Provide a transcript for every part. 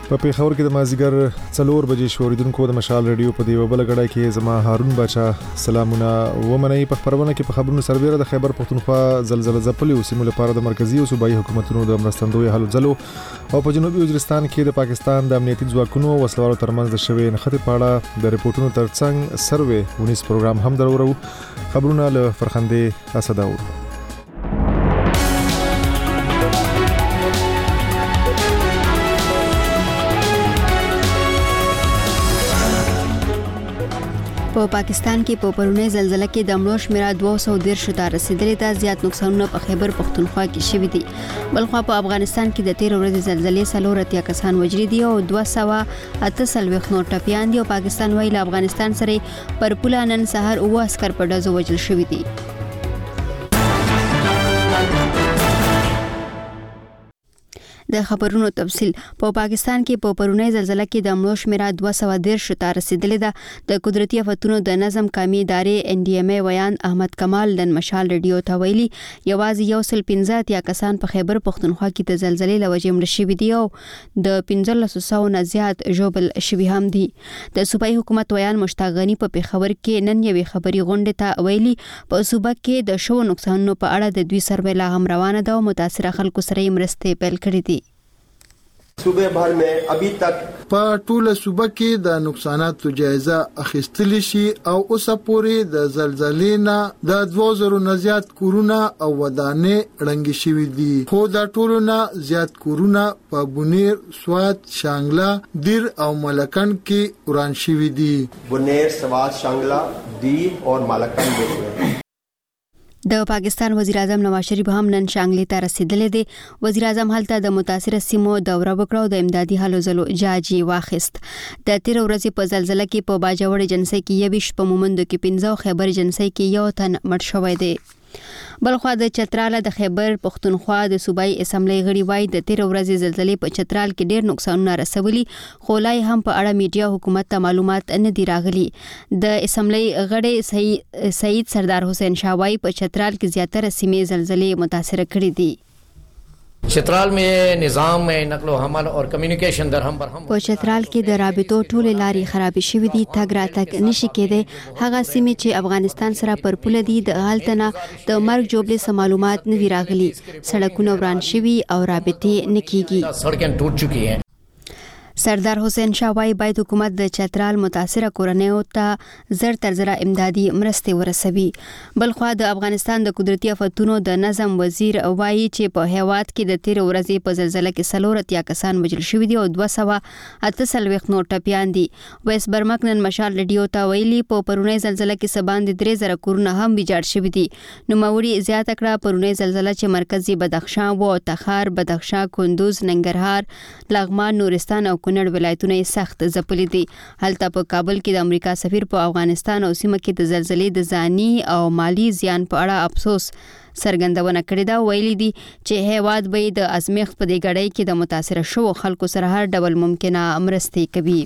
په پیښور کې د مازیګر 4 بجې شوریدونکو د مشال ریډیو په دیو بل غړای کې زما هارون بچا سلامونه ومنئ. په خبرونه کې په خبرونو سربېره د خیبر پختونخوا زلزلہ ځپلي سیمو لپاره د مرکزی او صوبایي حکومتونو د مرستندوی حل ځلو او په جنوبي وزیرستان کې د پاکستان د امنیتي ځواکونو وسلوالو ترمنځ د شوی نښتې په اړه د ریپورتونو ترڅنګ سروې 19 پروګرام هم درورو. خبرونه له فرخنده اسداور. په پاکستان کې په پرونی زلزلہ کې د مړو شمېر 213 ته رسیدلی دا زیات نقصانونه په خیبر پختونخوا کې شوي دي. بلخوا په افغانستان کې د 13 ورځې زلزلې 4 کسان وژلي دي او 248 نور ټپیان دي او پاکستان وایي له افغانستان سره پر پوله نن سهار 9 عسكر په ډزو وژل شوي دي. د خبرونو تفصيل. په پاکستان کې په پرونی زلزلہ کې د مړو شمېر 213 ته رسیدلی ده. د قدرتي آفتونو د نظم قومي ادارې NDMA ویان احمد کمال د مشال ریډیو ته ویلي یوازې 115 کسان په خیبر پختونخوا کې د زلزلې له وجې مړه شوي دي او د 1500 نه زیات ژوبل شوي هم دي. د صوبایي حکومت ویان مشتاق غني په پیښور کې نن یوې خبري غونډې ته ویلي په صوبه کې د شو نقصانونو په اړه د دوی سروې لا هم روانه ده او متاثره خلکو سره مرستې پیل کړې دي. صوبه بھر میں ابھی تک په ټوله صوبه کې د نقصاناتو جایزه اخیستل شي او اوسه پورې د زلزلې نه د 2000 نه زیات کورونه او ودانې ړنګې شوي دي. خو د ټولو نه زیات کورونه په بونیر، سوات، شانګلا، دیر او ملکن کې وران شوي دي. بونیر، سوات، شانګلا، دیر او ملکن کې د پاکستان وزیر اعظم نواز شریف هم نن شانګلې ته رسیدلی دی. وزیر اعظم هلته د متاثره سیمو دوره وکړه او د امدادي هلو ځلو جاجي واخیست. د 13 ورځې په زلزلہ کې په باجوړ جنسي کې 21 په مومندو کې 15 او خیبر جنسي کې 1 تن مړ شوی دی. بلخوا د چترال د خیبر پختونخوا د صوبایي اسمبلی غړي وایي د 13 ورځې زلزلې په چترال کې ډېر نقصانونه رسولي خو لای هم په اړه میډیا حکومت ته معلومات نه دی راغلي. د اسمبلی غړي سعید سردار حسین شاوای په چترال کې زیاتره سیمې زلزلې متاثر کړي دي. چترال میں نظام نقل و حمل اور کمیونیکیشن درهم برهم په چترال کې د رابطو ټولې لارې خراب شوې دي. تګ راتګ نشي کېدی. هغه سیمې چې افغانستان سره پر پوله دي د هلتنه د مرګ جوړې معلومات نه دی راغلي. سړکونه وران شوي او رابطې نه کیږي. سړکیں ټوټ چکی ہیں. سردار حسین شاوای باید حکومت د چترال متاثره کورنیو ته زر تر زر امدادي مرستې ورسوي. بلخوا د افغانستان د قدرتي آفتونو د نظم وزیر وایي چې په هیواد کې د 13 ورځې په زلزلہ کې 4 کسان وژل شوي دي او 248 نور ټپیان دي. ویس برمک نن مشال ریډیو ته ویلي په پرونی زلزلہ کې سباندې 3000 کورونه هم ویجاړ شوي دي. نوموړي زیاته کړه پرونی زلزلہ چې مرکزی بدخشان و تخار، بدخشان، کندوز، ننګرهار، لغمان، نورستان او کونړ ولایتونه سخت ځپلي دي. هلته په کابل کې د امریکا سفیر په افغانستان او سیمه کې د زلزلې د ځاني او مالی زیان په اړه افسوس څرګندونه کړې ده. ویلي دي چې هیواد به د ازمیښت په دې غړۍ کې د متاثره شوو خلکو سره هر ډول ممکنه مرستې کوي.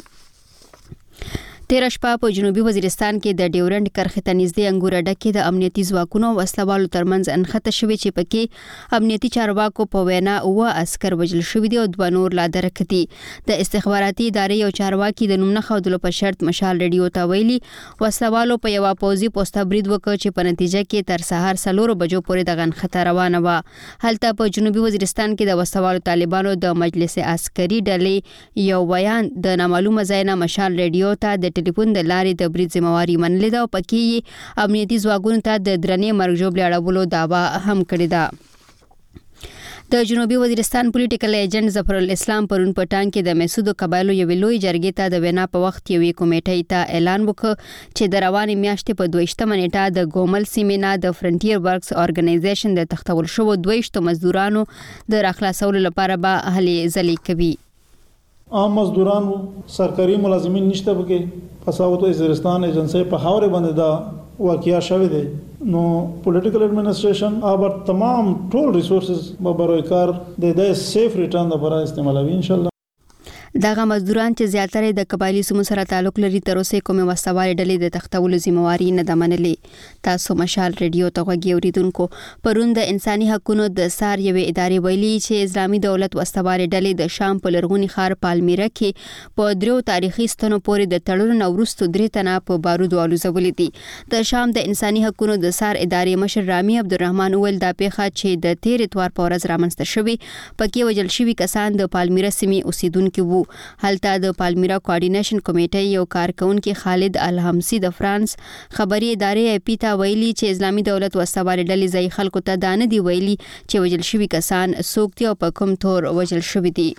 13 شپه په جنوبي وزیرستان کې د ډیورنډ کرښې ته نږدې انګور ډکې د امنیتي ځواکونو وسلوالو ترمنځ انخته شوې چې پکې امنیتي چارواکو په وینا 9 عسكر وژل شوي دي او 2 نور لا درک دي. د استخباراتي ادارې یو چارواکي د نوم نه ښودلو په شرط مشال ریډیو ته ویلي وسلوالو په یو پوځي پوسټ برید وکړ چې په نتیجه کې تر سهار 4 بجو پورې د غنخته روانه و. هلته په جنوبي وزیرستان کې د وسلوالو طالبانو د مجلس عسکري ډلې یو بیان د نامعلومه ځای نه مشال ریډیو ته د ټلیفون د لارې د برید ذمہواری منلې ده او پکې امنیتي ځواکونو ته د درنې مرګ ژوبلې اړولو دعوا هم کړې ده. د جنوبي وزیرستان پولیټیکل ایجنټ ظفر الاسلام پرون پټان کې د مسعود قبایلو یوې لوی جرګې ته د وینا په وخت یوې کمیټې ته اعلان وکړ چې د روانې میاشتې په 22 نیټه د ګومل سیمې نه د فرنټیر ورکس ارګنایزیشن د تختول شوو 22 مزدورانو د راخلاصولو لپاره به هلې ځلې کوي. عام مزدوران سرکاري ملازمین نشته پکې فساوت وزیرستان ایجنسی په خاورې باندې دا واقعیا شوی دی. نو پولیټیکل ایڈمنسټریشن اوبر تمام ټول ریسورسز به برای کار د سیف ریټرن لپاره استعمالوي ان شاء الله. دغه مزدوران چې زیاتره د قبایلی سیمو سره تعلق لري تر اوسه کومه وسوال ډلې د تختولو ذمہواری نه ده منلې. تاسو مشال ریډیو ته غوږی اوریدونکو پرون د انساني حقوقو د سار یوې ادارې ویلي چې اسلامي دولت وسوال ډلې د شام په لرغوني ښار پالمیرا کې په درو تاریخي ستنو پورې د تړلو وروسته 3 تنه په بارودو الوزولې دي. د شام د انساني حقوقو د سار ادارې مشر رامي عبدالرحمن ویل دا پیښه چې د 13 اتوار په ورځ رامنځته شوې پکې وژل شوي کسان د پالمیرا سیمې اوسیدونکي وو. هلته د پالمیرا کوارډینیشن کمیټې یو کارکونکي خالد الحمسی د فرانس خبري ادارې اپی ته ویلي چې اسلامي دولت وسوال ډلې ځای خلکو ته دانه دی ویلي چې وژل شوي کسان څوک دي او په کوم تور وژل شوي دي.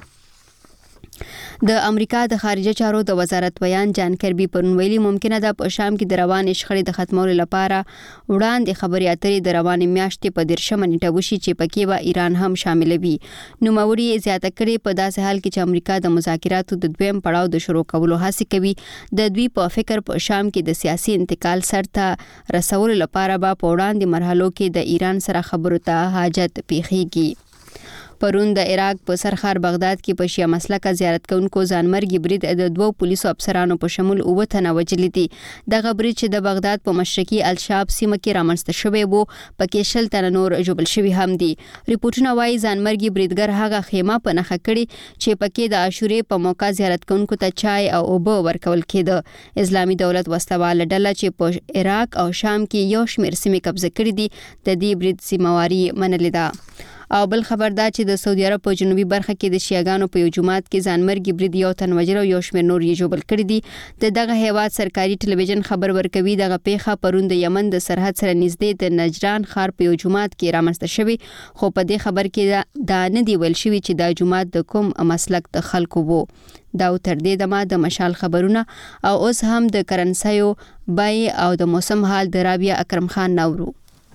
د امریکا د خارجه چارو د وزارت بیان جان کربي پرون ویلي ممکنه ده په شام کې د روانې شخړې د ختمولو لپاره وړاندې خبرې اترې د روانې میاشتې په 13 نیټه وشي چې پکې به ایران هم شامل وي. نوموړي زیاته کړې په داسې حال کې چې امریکا د مذاکراتو د دویم پړاو د شروع کولو هڅه کوي د دوی په فکر په شام کې د سیاسي انتقال سرته رسولو لپاره به په وړاندې مرحلو کې د ایران سره خبرو ته حاجت پیښیږي. پرون د عراق په سرخار بغداد کې په شیعه مسلکه زیارت کوونکو ځانمرګي برید د 2 پولیسو افسرانو په شمول 9 تنه وژلي دي. دغه برید چې د بغداد په مشرقي الشاب سیمه کې رامنځته شوی وو پکې 10 تنه نور ژوبل شوي هم دي. ریپورتونه وايي ځانمرګي بریدګر هغه خیمه په نښه کړي چې پکې د عاشورې په موقع زیارت کوونکو ته چای او اوبه ورکول کېده. اسلامي دولت وسوال ډله چې په عراق او شام کې یو شمېر سیمې قبضه کړې دي د دې برید ذمہواری منلې ده. او بل خبر دا چې د سعودي عرب په جنوبي برخه کې د شیعاګانو په یو جماعت کې ځانمرګي برید یو تن وژل او یو شمېر نور یې ژوبل کړي دي. دغه هیواد سرکاري ټلویزیون خبر ورکوي دغه پیښه پرون د یمن د سرحد سره نږدې د نجران ښار په یو جماعت کې رامنځته شوی خو په دې خبر کې دا نه دی ویل شوی چې دا جماعت د کوم مسلک د خلکو وو. دا تر دې دمه د مشال خبرونه او اوس هم د کرنسیو بای او د موسم حال د رابعه اکرم خان نورو.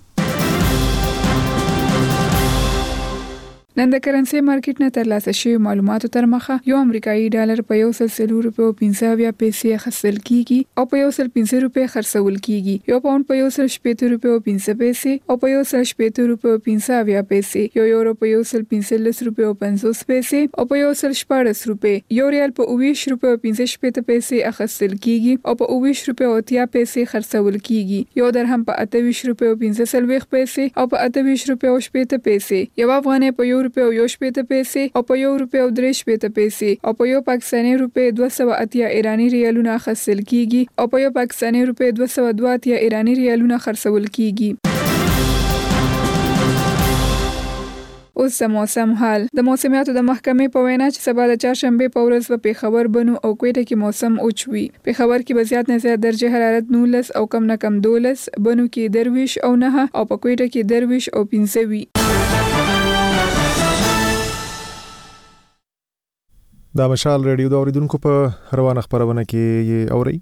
نن د کرنسي مارکیټ نه ترلاسه شوی معلوماتو تر مخه یو امریکایي ډالر په 1.4 روپیو 15 پیسې اخیستل کیږي او په 1.15 روپیو خرڅول کیږي. یو پاوند په 1.8 روپیو 15 پیسې او په 1.8 روپیو 15 پیسې. یو یورو په 1.15 روپیو 50 پیسې او په 1.14 روپیو. یو ریال په 20 روپیو 15 پیسې اخیستل کیږي او په 20 روپیو 30 پیسې خرڅول کیږي. یو درهم په 28 روپیو 15 پیسې او په 28 روپیو 80 پیسې. یو افغانۍ په روپیو 80 پیسې او په 1 روپیو 30 پیسې او په یو پاکستاني روپی 280 ایرانی ریالونه اخیستل کیږي او په یو پاکستاني روپی 282 ایرانی ریالونه خرڅول کیږي. اوس موسم حال. د موسمیاتو د محکمې په وینا چې سبا د چهارشنبه په ورځ په پیښور بنو او کوټه کې موسم اوچوي. پیښور کې به زیات نه زیات درجه حرارت 19 او کم نه کم 12، بنو کې 23 او 9 او په کوټه کې 23 او 15 وي. دا مشال ریډیو د اوریدونکو په روانه خبرونه کې یې اوري.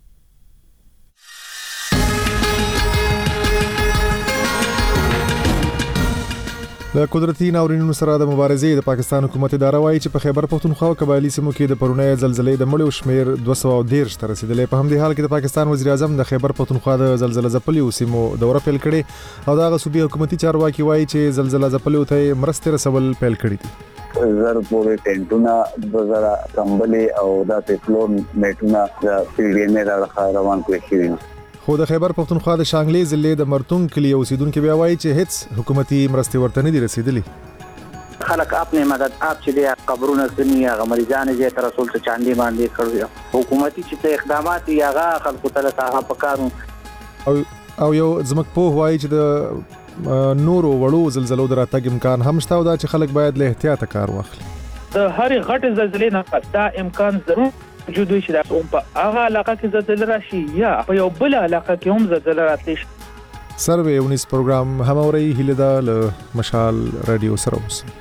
د قدرتي ناورینونو سره د مبارزې د پاکستان حکومت اداره وايي چې په خیبر پختونخوا او قبایلی سیمو کې د پرونی زلزلې د مړو شمیر 213 ته رسیدلې. په همدې حال کې د پاکستان وزیر اعظم د خیبر پختونخوا د زلزلې ځپلو سیمو دوره پیل کړې او د صوبې حکومتي چارواکي وايي چې زلزلې ځپلو ته مرستې رسول پیل کړې دي. زر پورې ټینټونه 2000 کمبلې او د فلور میټونه د پیډینې راځه روان کړی شي. خو د خیبر پختونخوا د شانګلې ضلع د مرتون کلی اوسیدونکو بیا وایي چې هیڅ حکومتي مرستې ورته نه دي رسیدلې. خلک خپل مدد اپ چې د قبرونو سنیا غمریزان یې تر رسول ته چاندي باندې کړو. حکومتي چې اقدامات یې هغه خلکو ته له پکارو او یو زمک په وایي چې د نورو وړو زلزلو دراتګ امکان هم شته او دا چې خلک باید له احتیاط کار واخلي. د هر غټ زلزلې نه پس دا امکان ضرور موجود وي چې دا په هغه علاقه کې زلزلې راشي یا په یو بل علاقه کې هم زلزلې راتلی شي. سروې 19 پروګرام هم اوري هله د مشال رادیو سره اوسئ.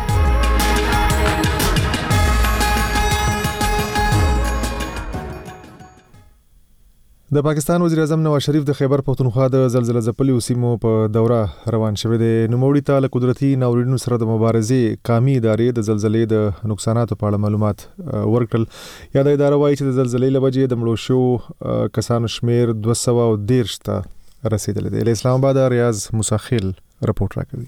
د پاکستان وزیر اعظم نواز شریف د خیبر پختونخوا د زلزلې ځپلو سیمو په دوره روان شوی دی. نوموړي ته له قدرتي ناورینونو سره د مبارزې قامي ادارې د زلزلې د نقصاناتو په اړه معلومات ورکړل. یا د اداره وايي چې د زلزلې له وجې د مړو شو کسانو شمیر 213 ته رسیدلی دی. له اسلام آباد ریاض مساخیل رپورټ راکوي.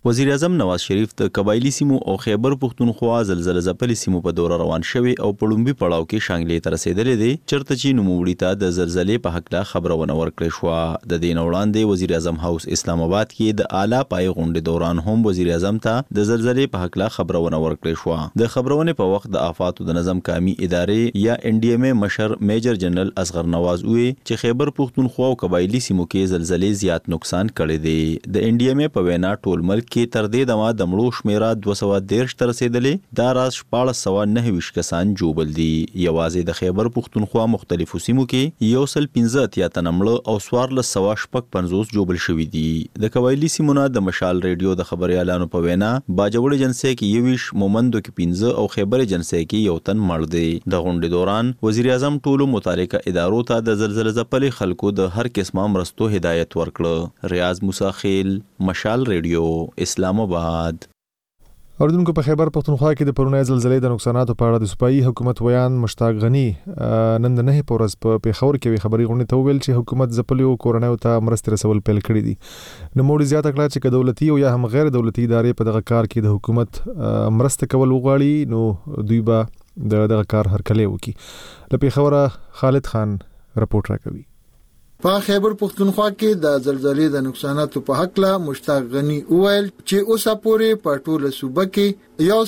وزیر اعظم نواز شریف د قبایلی سیمو او خیبر پختونخوا زلزلې ځپلې سیمو په دوره روان شوی او په لومبي پړاو کې شانګلې ته رسیدلې دي چرته چې نوموړي ته د زلزلې په حق لا خبرونه ورکړې شو. د دین وړاندې وزیر اعظم هاوس اسلام آباد کې د اعلی پای غونډې دوران هم وزیر اعظم ته د زلزلې په حق لا خبرونه ورکړې شو. د خبرونه په وخت د آفات د نظم قومي ادارې یا NDMA مشر میجر جنرال اصغر نواز وی چې خیبر پختونخوا او قبایلی سیمو کې زلزلې زیات نقصان کړی دی. د NDMA په وینا ټول ملک کې تر دې دمه د مړو شمیره 213 تر رسیدلې. دا راز 1429 کسان جوړل دي. یوازې د خیبر پختونخوا مختلفو سیمو کې 115 تنه مړه او 1455 جوړل شوي دي. د قبایلی سیمونو د مشال ریډیو د خبري اعلانو په وینا باجوړ جنسه کې 21 مومندو کې 15 او خیبر جنسه کې یو تن مړ دی. د غونډې دوران وزیر اعظم ټولو متعلقه ادارو ته د زلزلې ځپلې خلکو د هر قسمه مرستو هدایت ورکړه. ریاض موسی خیل، مشال ریډیو، اسلام آباد. اوریدونکو په خیبر پختونخوا کې د پرونی زلزلې د نقصاناتو په اړه د صوبایي حکومت ویان مشتاق غنی نن د 9 پورز په پیښور کې خبري غونډه ته ویل چې حکومت ځپلو کورنۍ ته مرستې رسول پیل کړې دي. نو موږ زیاته کړه چې دولتي او یا هم غیر دولتي ادارې په دغه کار کې د حکومت مرسته کول وغواړي نو دوی به دغه کار هرکلی وکړي. له پیښوره خالد خان رپورټ راکوي. په خیبر پختونخوا کې د زلزلې د نقصاناتو په حق لا مشتاق غنی وویل چې اوسه پورې په ټوله صوبه کې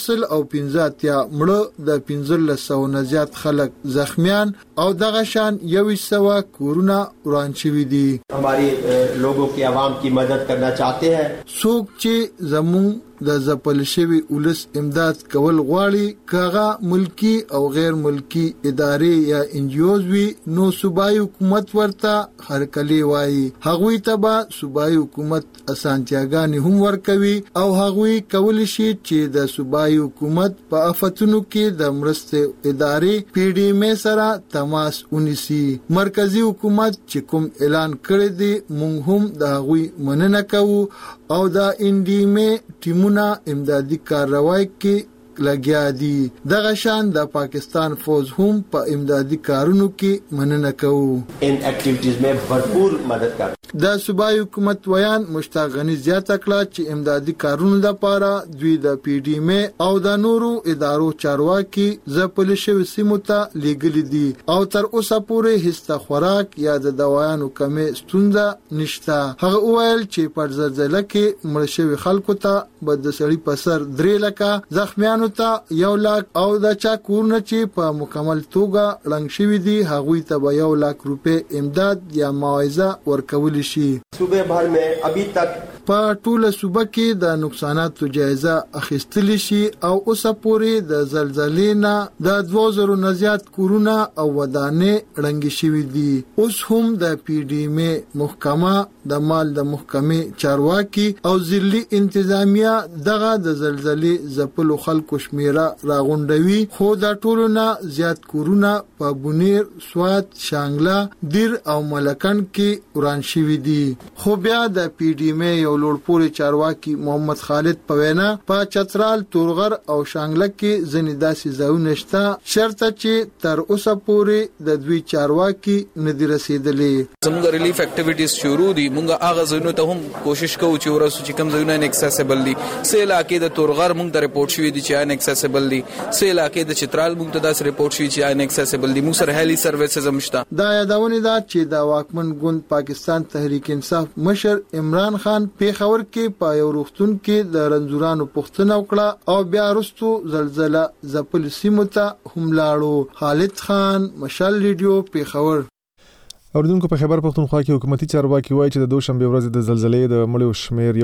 115 مړه د 1500 نه زیات خلک زخمیان او دغه شان 100 کورونه وران شوي دي. हमारे लोगों की आवाम की मदद करना चाहते हैं. څوک چې زمون د ځپل شوی ولس امداد کول غواړي کاغه ملکی او غیر ملکی ادارې یا NGOs وی نو صوبایي حکومت ورته هرکلی وایي. هغوی ته به صوبایي حکومت اسانتیاګانې هم ورکوي او هغوی کولی شي چې د صوبایي حکومت په آفتونو کې د مرستې ادارې PDMA سره تماس ونیسي. مرکزی حکومت چې کوم اعلان کړی دی موږ هم د هغوی مننه کوو او د NDMA ټیمونه امدادي کاروای کې لګیا دي. دغه شان د پاکستان فوج هم په امدادي کارونو کې مننه کوو. ان اکټیویټیز میں بھرپور مدد کوي. د صوبایي حکومت ویان مشتاق غنی زیاته کړه چې امدادي کارونو لپاره دوی د PDMA او د نورو ادارو چارواکي ځپل شوی سیمو ته لیږلي دي او تر اوسه پورې هیڅ خوراک یا د دوايانو کمې ستونزه نشته. هغه وویل چې پر زلزلې کې مړ شوی خلکو ته به د سړي په سر 3 لکه زخمیان ته 1 لک او د چا کورونه چې په مکمل توګه رنګ شوی دي هغوی ته به 1 لک روپے امداد یا معاوضه ورکول شي. صوبے بھر میں ابھی تک په ټوله صوبه کې د نقصاناتو جایزه اخیستل شي او اوسه پورې د زلزلې نه د 2000 نه زیات کورونه او ودانې رنګ شوی دي. اوس هم د PDMA محکمه د مال د محکمې چارواکي او ضلعي انتظامیه دغه د زلزلې ځپلو خلکو شمیره راغونډوي خو د ټولو نه زیات کورونه په بونیر، سوات، شانګله، دیر او ملکن کې وران شوي دي. خو بیا د PDMA یو لوړپوړي چارواکي محمد خالد په وینا په چترال، تورغر او شانګله کې ځنې داسې ځایونه شته شرط چې تر اوسه پورې د دوی چارواکي نه دي رسیدلي. زموږ ریلیف اکټیویټیز شروع دي. موږ هغه ځایونو ته هم کوشش کوو چې ورسو چې کوم ځایونه ان اکسیسیبل دي. سه علاقې د تورغر موږ ته ریپورت شوی دي چې ان اکسیسیبل دي. سه علاقې د چترال موږ ته داس ریپورت شوی چې ان اکسیسیبل دي. موږ سره هیلی سرویسز هم شته. دا یادونه ده چې د واکمن ګوند پاکستان تحریک انصاف مشر عمران خان پیښور کې په یو روغتون کې د رنځورانو پوښتنه وکړه او بیا وروسته زلزلہ ځپل سیمو ته هم لاړو. خالد خان، مشال ریډیو، پیښور. اوریدونکو په خیبر پختونخوا کې حکومتي چارواکي وایي چې د دوشنبه ورځ د زلزلې د مړو شمیر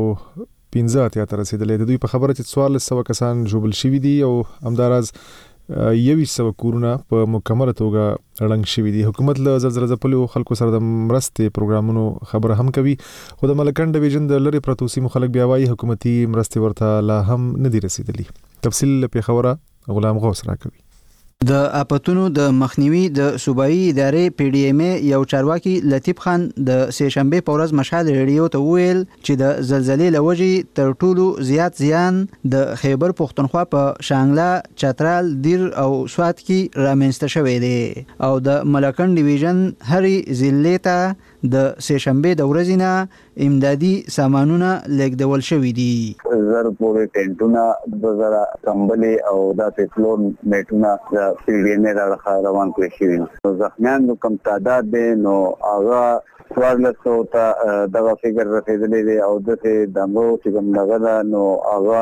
115 ته رسیدلی. د دوی په خبره چې 1400 کسان جوړل شوي دي او همداراز 100 کورونه په مکمله توګه رنګ شوي دي. حکومت له زلزلې ځپلو خلکو سره د مرستې پروګرامونو خبره هم کوي خو د ملکن ډیویژن د لری پرتو سیمو خلک بیا وایي حکومتي مرستې ورته لا هم نه دي رسیدلي. تفصیل په خبره غلام غوث راکوي. د اپاتونو د مخنیوي د صوبایي ادارې PDMA یو چارواکي لطیف خان د سه شنبه په ورځ مشال ریډیو ته ویل چې د زلزلې لوجې تر ټولو زیات زیان د خیبر پختونخوا په شانګله، چترال، دیر او سوات کې رامنځته شوی دی او د ملکن ډیویژن هرې ضلع ته د سهشنبه د ورځې نه امدادي سامانونه لیږدول شوي دي. زر پورې ټینټونه 2000 کمبلې او د فلور میټونه د پیډیمه راخه روان کړی شي. زخمیان کوم تعداد دی نو هغه ورلسو ته دغه فکر رسیدلې دی او د دمو چې کوم لګا نو هغه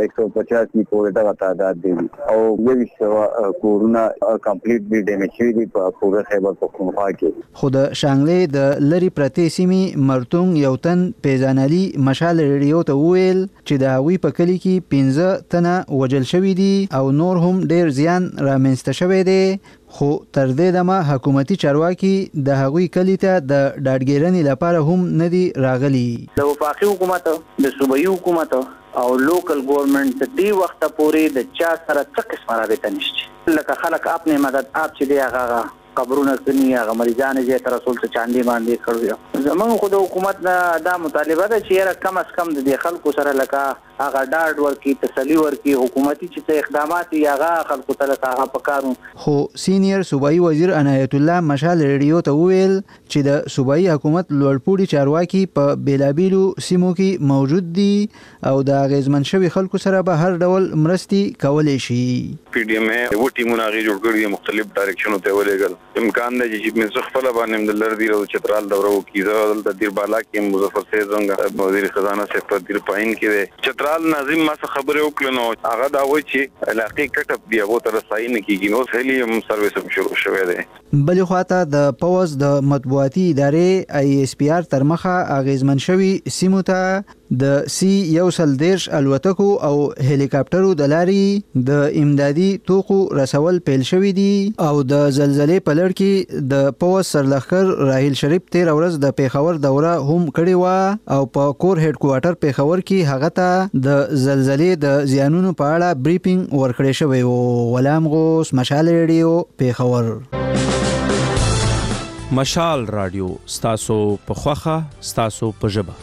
150 کی پورې دغه تعداد دی او یوه کورونا کمپلیټلی ډیمیج شوی دی په پوره خیبر پختونخوا کې. خو د شانګلې د لری پرتې سیمې مرتونګ یو تن پیژانالي مشال ریډیو ته وویل چې د هغوی په کلی کې 15 تنه وجل شوي دي او نور هم ډیر زیان رامنځته شوی دی. خو تر دې دمه حکومتي چارواکي د هغوی کلی ته د ډاډګیرنې لپاره هم نه دي راغلي. د وفاقي حکومت د صوبایي حکومت او لوکل ګورنمنت د دې وخت پورې د چا سره څه قسمه رابطه نشته. لکه خلک خپل مدد اپ چې دی هغه قبرونه کني هغه مریضان چې تر رسول ته چاندي باندې کړو. زمونږ خو د حکومت نه دا مطالبه ده چې کم از کم د خلکو سره لکه هغه ډاډ ورکي تسلی ورکي حکومتي چې اقدامات هغه خلکو ته هغه پکارو. خو سینیئر صوبایي وزیر عنایت الله مشال ریډیو ته وویل چې د صوبایي حکومت لوړپوړي چارواکي په بیلابیلو سیمو کې موجود دي او د اغیزمن شوي خلکو سره به هر ډول مرستې کولی شي. پی ډی ایم و ټیمونه غي جوړ کړی مختلف ډایرکشنونو ته ولېګل. امکان دی چې من څخه خپل باندې د لردي او چترال دورو کیږي د دیر بالا کې مظفر سید زنګ وزیر خزانه سفر دیر پاین کې چترال ناظم ما څخه خبره وکړنو هغه دا وایي چې علاقې کټپ دی هغه تر ساين کېږي نو هلیم سرویس شروع شوه دی. بل خواته د پوز د مطبوعاتي ادارې آی اس پی آر تر مخه اغیزمن شوی سیمو ته د سی 130 الوتکو او هلیکاپټرو د لارې د امدادي توکو رسول پیل شوی دي او د زلزلې په لړ کې د پوز سرلخر راهیل شریف 13 ورځ د پیښور دوره هم کړې و او په کور هډ کوارټر پیښور کې هغه ته د زلزلې د زیانونو په اړه بریفینګ ورکړی شوی و. غلام غوث مشال ریډیو پیښور. مشال رادیو ستاسو په خوخه ستاسو په ژبه.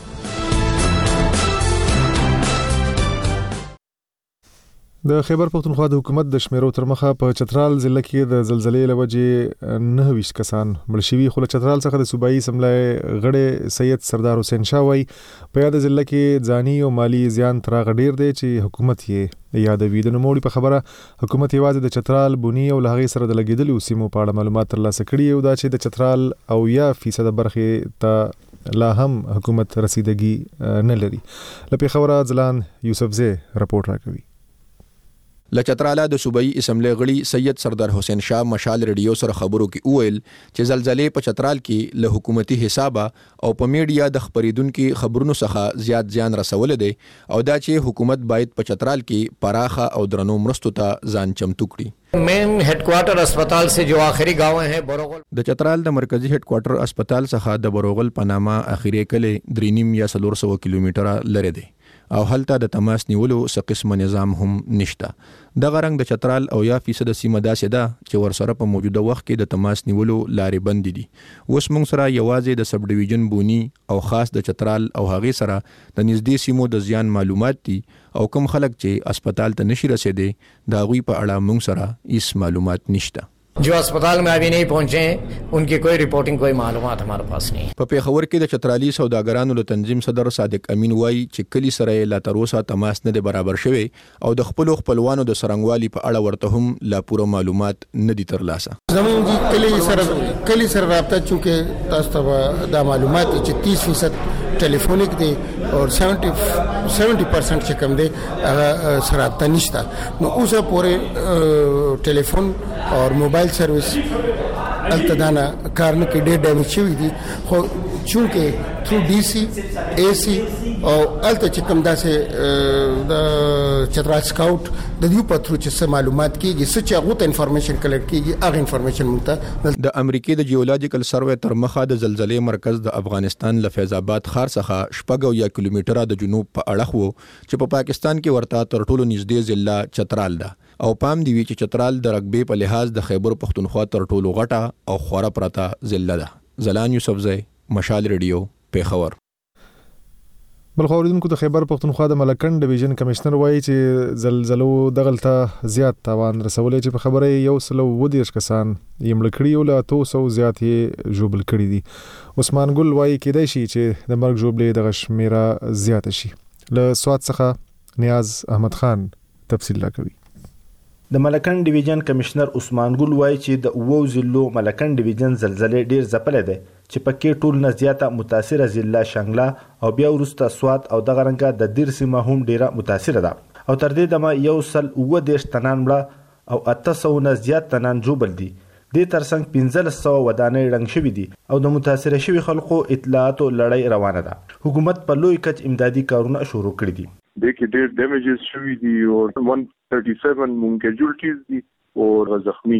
د خیبر پختونخوا د حکومت د شمیرو تر مخه په چترال ضلع کې د زلزلې لوجې 29 کسان مړ شوي خو له چترال څخه د صوبایي اسمبلی غړی سید سردار حسین شاه وایي په یاد ضلع کې ځاني او مالی زیان تر هغه ډیر دی چې حکومت یې یادوي. د نوموړي په خبره حکومت یوازې د چترال بونی او له هغې سره د لګېدلو سیمو په اړه معلومات ترلاسه کړي او دا چې د چترال او 1% برخې ته لا هم حکومت رسیدګي نه لري. له پیښوره ځلان یوسفزی رپورټ راکوي. لچتراله د صوبایي اسمبلی غړي سید سردار حسین شاه مشال ریډیو سره خبرو کې وویل چې زلزلې په چترال کې له حکومتي حسابه او په میډیا د خبرېدونکو خبرونو څخه زیات زیان رسول دي او دا چې حکومت باید په چترال کې پراخه او درنو مرستو ته ځان چمتو کړي. مین هډ کوارټر اسپیټال سے جو آخری گاؤں ہیں بروغل د چترال د مرکزی هډ کوارټر اسپیټال څخه د بروغل په نامه اخیری کله 3.5 یا 400 کیلومتره لري دی او هلته د تماس نیولو څه قسم نظام هم نشته. دغه رنګ د چترال او 1% سیمه داسې ده چې ورسره په موجوده وخت کې د تماس نیولو لارې بند دي. اوس موږ سره یوازې د سب ډیویژن بونی او خاص د چترال او هغې سره د نږدې سیمو د زیان معلومات دي او کوم خلک چې اسپیټال ته نشي رسیدي دا غوي په اړه موږ سره هیڅ معلومات نشته. جو अस्पताल में अभी नहीं पहुंचे उनकी कोई रिपोर्टिंग कोई मालूमात हमारे पास नहीं. په پیښور کې د چترالي سوداګرانو له تنظیم صدر صادق امین وایي چې کلی سره لا تر اوسه تماس نه دی برابر شوی او د خپلوانو د سرنګوالي په اړه ورته هم لا پوره معلومات نه دي ترلاسه. زموږ کلی سره رابطه چونکه تاسو ته دا معلومات چې 30% ټلیفونیک دی او 70% چې کم دی هغه سره رابطه نشته. نو اوسه پورې ټلیفون او موبایل سرویس التدانا کار نه کې ډېر ډیمیج شوی دي خو چونکه تھرو ډي سي اي سي او الته چې کوم داسې د چترال سکاوټ د دې په تھرو چې معلومات کیږي چې هغه ته انفارمیشن کلیکټ کیږي هغه انفارمیشن مونږ د امریکای د جیولوجیکل سروې تر مخه د زلزلې مرکز د افغانستان له فیض آباد ښار څخه شپږ یا کیلومتره د جنوب په اړه وو چې په پاکستان کې ورته تر ټولو نږدې ضلع چترال ده او پام دی چې چترال د رقبې په لحاظ د خیبر پختونخوا تر ټولو غټه او خوره پرته ضلع ده. زلان یوسفزی مشال ریډیو پیښور. بل خوریدونکو د خیبر پختونخوا د ملکن ډیویژن کمشنر وایي چې زلزلو دغلته زیات تاوان رسولې چې په خبره یو سلو ودیش کسان یمړ کړي او له 200 زیات یې جوبل کړي دي. عثمان ګل وایي کېدای شي چې د مرګ جوبلې د غشمیره زیات شي. له سواد څخه نیاز احمد خان تفصیل راکوي. د ملکن ډیویژن کمشنر عثمان ګل وایي چې د اوو ضلعو ملکن ډیویژن زلزلې ډیر ځپلې ده چې پکې ټول نه زیاته متاثره ضلع شانګله او بیا وروسته سوات او دغه رنګه د دیر سیمه هم ډیره متاثره ده او تر دې دمه یو سل 29 تنان مړه او 800 نه زیات تنان جوبل دي. د ترڅنګ 1500 ودانۍ رنګ شوې دي او د متاثره شوی خلکو اطلاعاتو لړۍ روانه ده. حکومت په لوی کچ امدادي کارونه شروع کړي دي. د کې ډېر ډیمیجز شوی دي او 137 مونږ کیجوالټیز دي او زخمی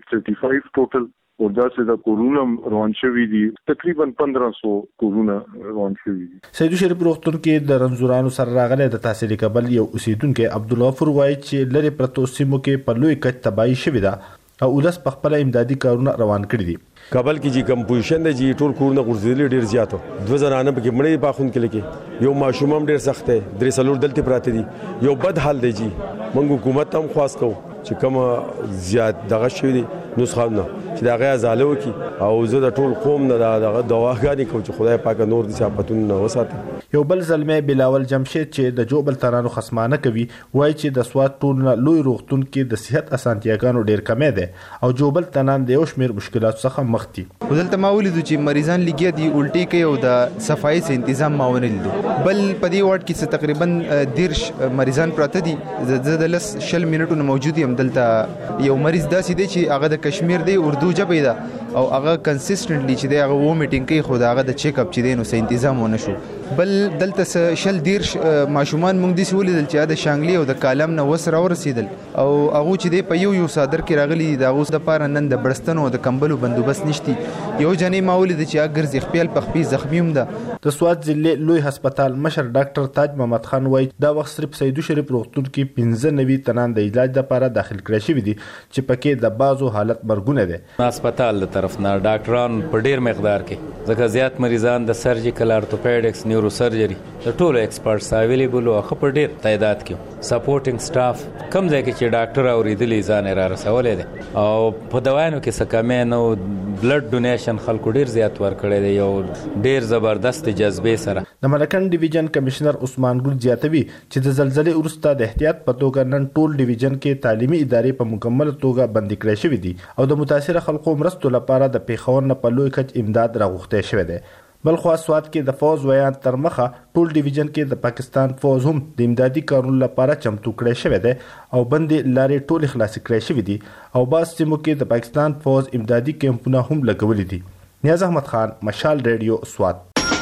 835 ټوټل او داسې د کورونا روان شوی دي تقریبا 1500 کورونا روان شوی دي. سیدو شریف روغتون کې د رنځورانو سره راغلي د تحصیل کابل یو اوسیدونکو عبدالغفور وایي چې لری پرتو سیمو کې په لوی کچ تباہي شوی ده او ولس په خپل امدادي کارونه روان کړي دي. کابل کې چې کمپوزیشن دی چې ټول کورونه غورځېدلي ډېر زیاتو 2000 په کې مړې باخون کې لکه یو ماشوم هم ډېر سخت دی درې څلور دلته پراته دي. یو بد حال دی چې موږ حکومت هم خواست کوو چې کوم زیات دغه شوی دي نسخونه چې دغه ازاله وکي او زه د ټول قوم نه دغه دواګانې کوم چې خدای پاک نور دي صحافتون نه وساتي. یو بل زلمه بلاول جمشید چې د جوبل ترانو خصمانه کوي وایي چې د سواد ټول لوی روغتون کې د صحت اسانتیاګانو ډیر کمې ده او جوبل تنان د یو شمیر مشکلات څخه مخ دي. ودلته ما ولیدو چې مریضان لګیا دي الټي کوي او د صفایي سه تنظیم ما ونه لیدو. بل په دې وارد کې تقریبا 10 مریضان پراته دي. د لس شل منټو موجود یم دلته یو مریض داسې دی چې هغه د کشمیر دی اردو ژبه ده او هغه کنسیسټنټلی چې دی هغه و میټینګ کوي خو هغه د چیک اپ چې دی نو سه تنظیم ونه شو. بل دلته شل دیر ماشومان مونږ دي سولیدل چې د شانګلی او د کالم نه وسره ورسیدل او هغه چې دی په یو صادر کې راغلي د هغه د پاره نن د برستنو او د کمبلو بندوبست نشتی. یو جنې ماولید چې اگر ځخپل په خپل زخمی هم ده. د سواد ضلع لوی هسپتال مشر ډاکټر تاج محمد خان وایي دا وخت صرف سیدو شریف روغتون کې 95 تنان د علاج لپاره داخل کړی شوی دي چې پکې د بازو حالت مرګونه ده. هسپتال د طرف نه ډاکټران په ډیر مقدار کې ځکه زیات مریضان د سرجیکل ارتوپیډکس نیورو سرجری د ټولو ایکسپرټس اویلیبل او خپل ډیر تعداد کې سپورټینګ سټاف کم ځای کې چې ډاکټر اوریدلی ځان را رسولې ده او په دوايانو کې سکامې نو بلډ ډونیشن خلکو ډیر زیات ورکړی دی یو ډیر زبردست جذبې سره. د ملکن ډیویژن کمشنر عثمان ګل زیاتوي چې د زلزلې وروسته د احتیاط په توګه نن ټول ډیویژن کې تعلیمي ادارې په مکمل توګه بندي کړې شوې دي او د متاثر خلکو مرستو لپاره د پیښور نه په لوی کچ امداد راغوښته شوی دی. بل خو سواد کې د فوز ویان تر مخه ټول ډیویژن کې د پاکستان فوز هم د امدادي کارونو لپاره چمتو کړی شوی دی او بندي لارې ټول خلاص کړی شوی دي او باز سیمو کې د پاکستان فوز امدادي کیمپونه هم لګولې دي. نیاز احمد خان مشال ریډیو سواد.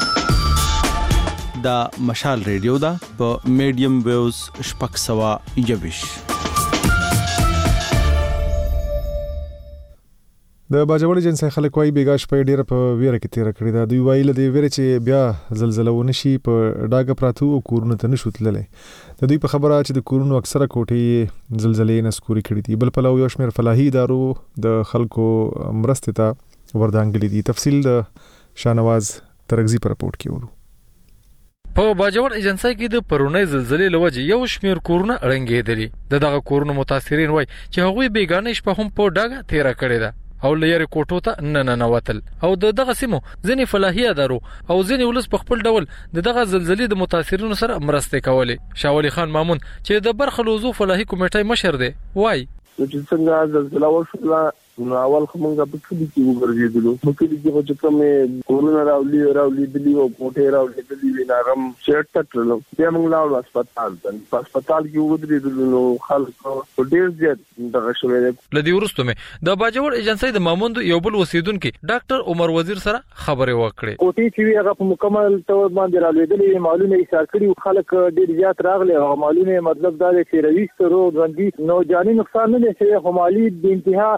دا مشال ریډیو دا په میډیم ویوز شپږ سوه یویش. د باجوړ جنسي خلک وايي بیګاش په ډیره په ویره کې تیر کړی دا دوی وایي لدی ویره چې بیا زلزلہ ونشي په ډاګه پراتو او کورونه ته نشو تللی. د دوی په خبره چې د کورونو اکثره کوټې زلزلې نسکوري کړې دي. بل په یو شمېر فلاحي ادارو د خلکو مرستې ته وردانګلې دي. تفصیل د شانواز ترغزي پر رپورت کې ورو. په باجوړ ایجنسی کې د پرونی زلزلې لوجه یو شمیر کورونه اړنګېدلي. دغه کورونو متاثرین وایي چې هغوی بیگانه شپه هم په ډاګه تیر کړې ده او لیر کوټو ته نه وتل او دغه سیمو ځنې فلاحي ادارو او ځنې ولس په خپل ډول دغه زلزلې د متاثرینو سره مرسته کولې. شاولي خان مامون چې د برخلوزو فلاحي کمیټې مشر دی وایي چې څنګه زلزلہ وشوله نو اول خمونږه په کلی کې وګرځېدلو په کلی کې چې کومه کورونه راولي دلی او کوټه راولي دلی ویناغم شرټ تکلو بیا موږ لاړو هسپتال ته هسپتال کې وګرځېدلو نو خلک ډېر زیات دغه شوی لدی ورستو مې د باجوړ ایجنسی د ماموند یو بل وسیدونکو ډاکټر عمر وزیر سره خبرې وکړې. کوټې چې هغه په مکمل تور باندې راولېدلې معلومه ایثار کړي خلک ډېر زیات راغلي او معلومه مطلب دا دی چې رويست رو ژوندۍ نو جاني نقصان نه شي خو مالی د انتها مانو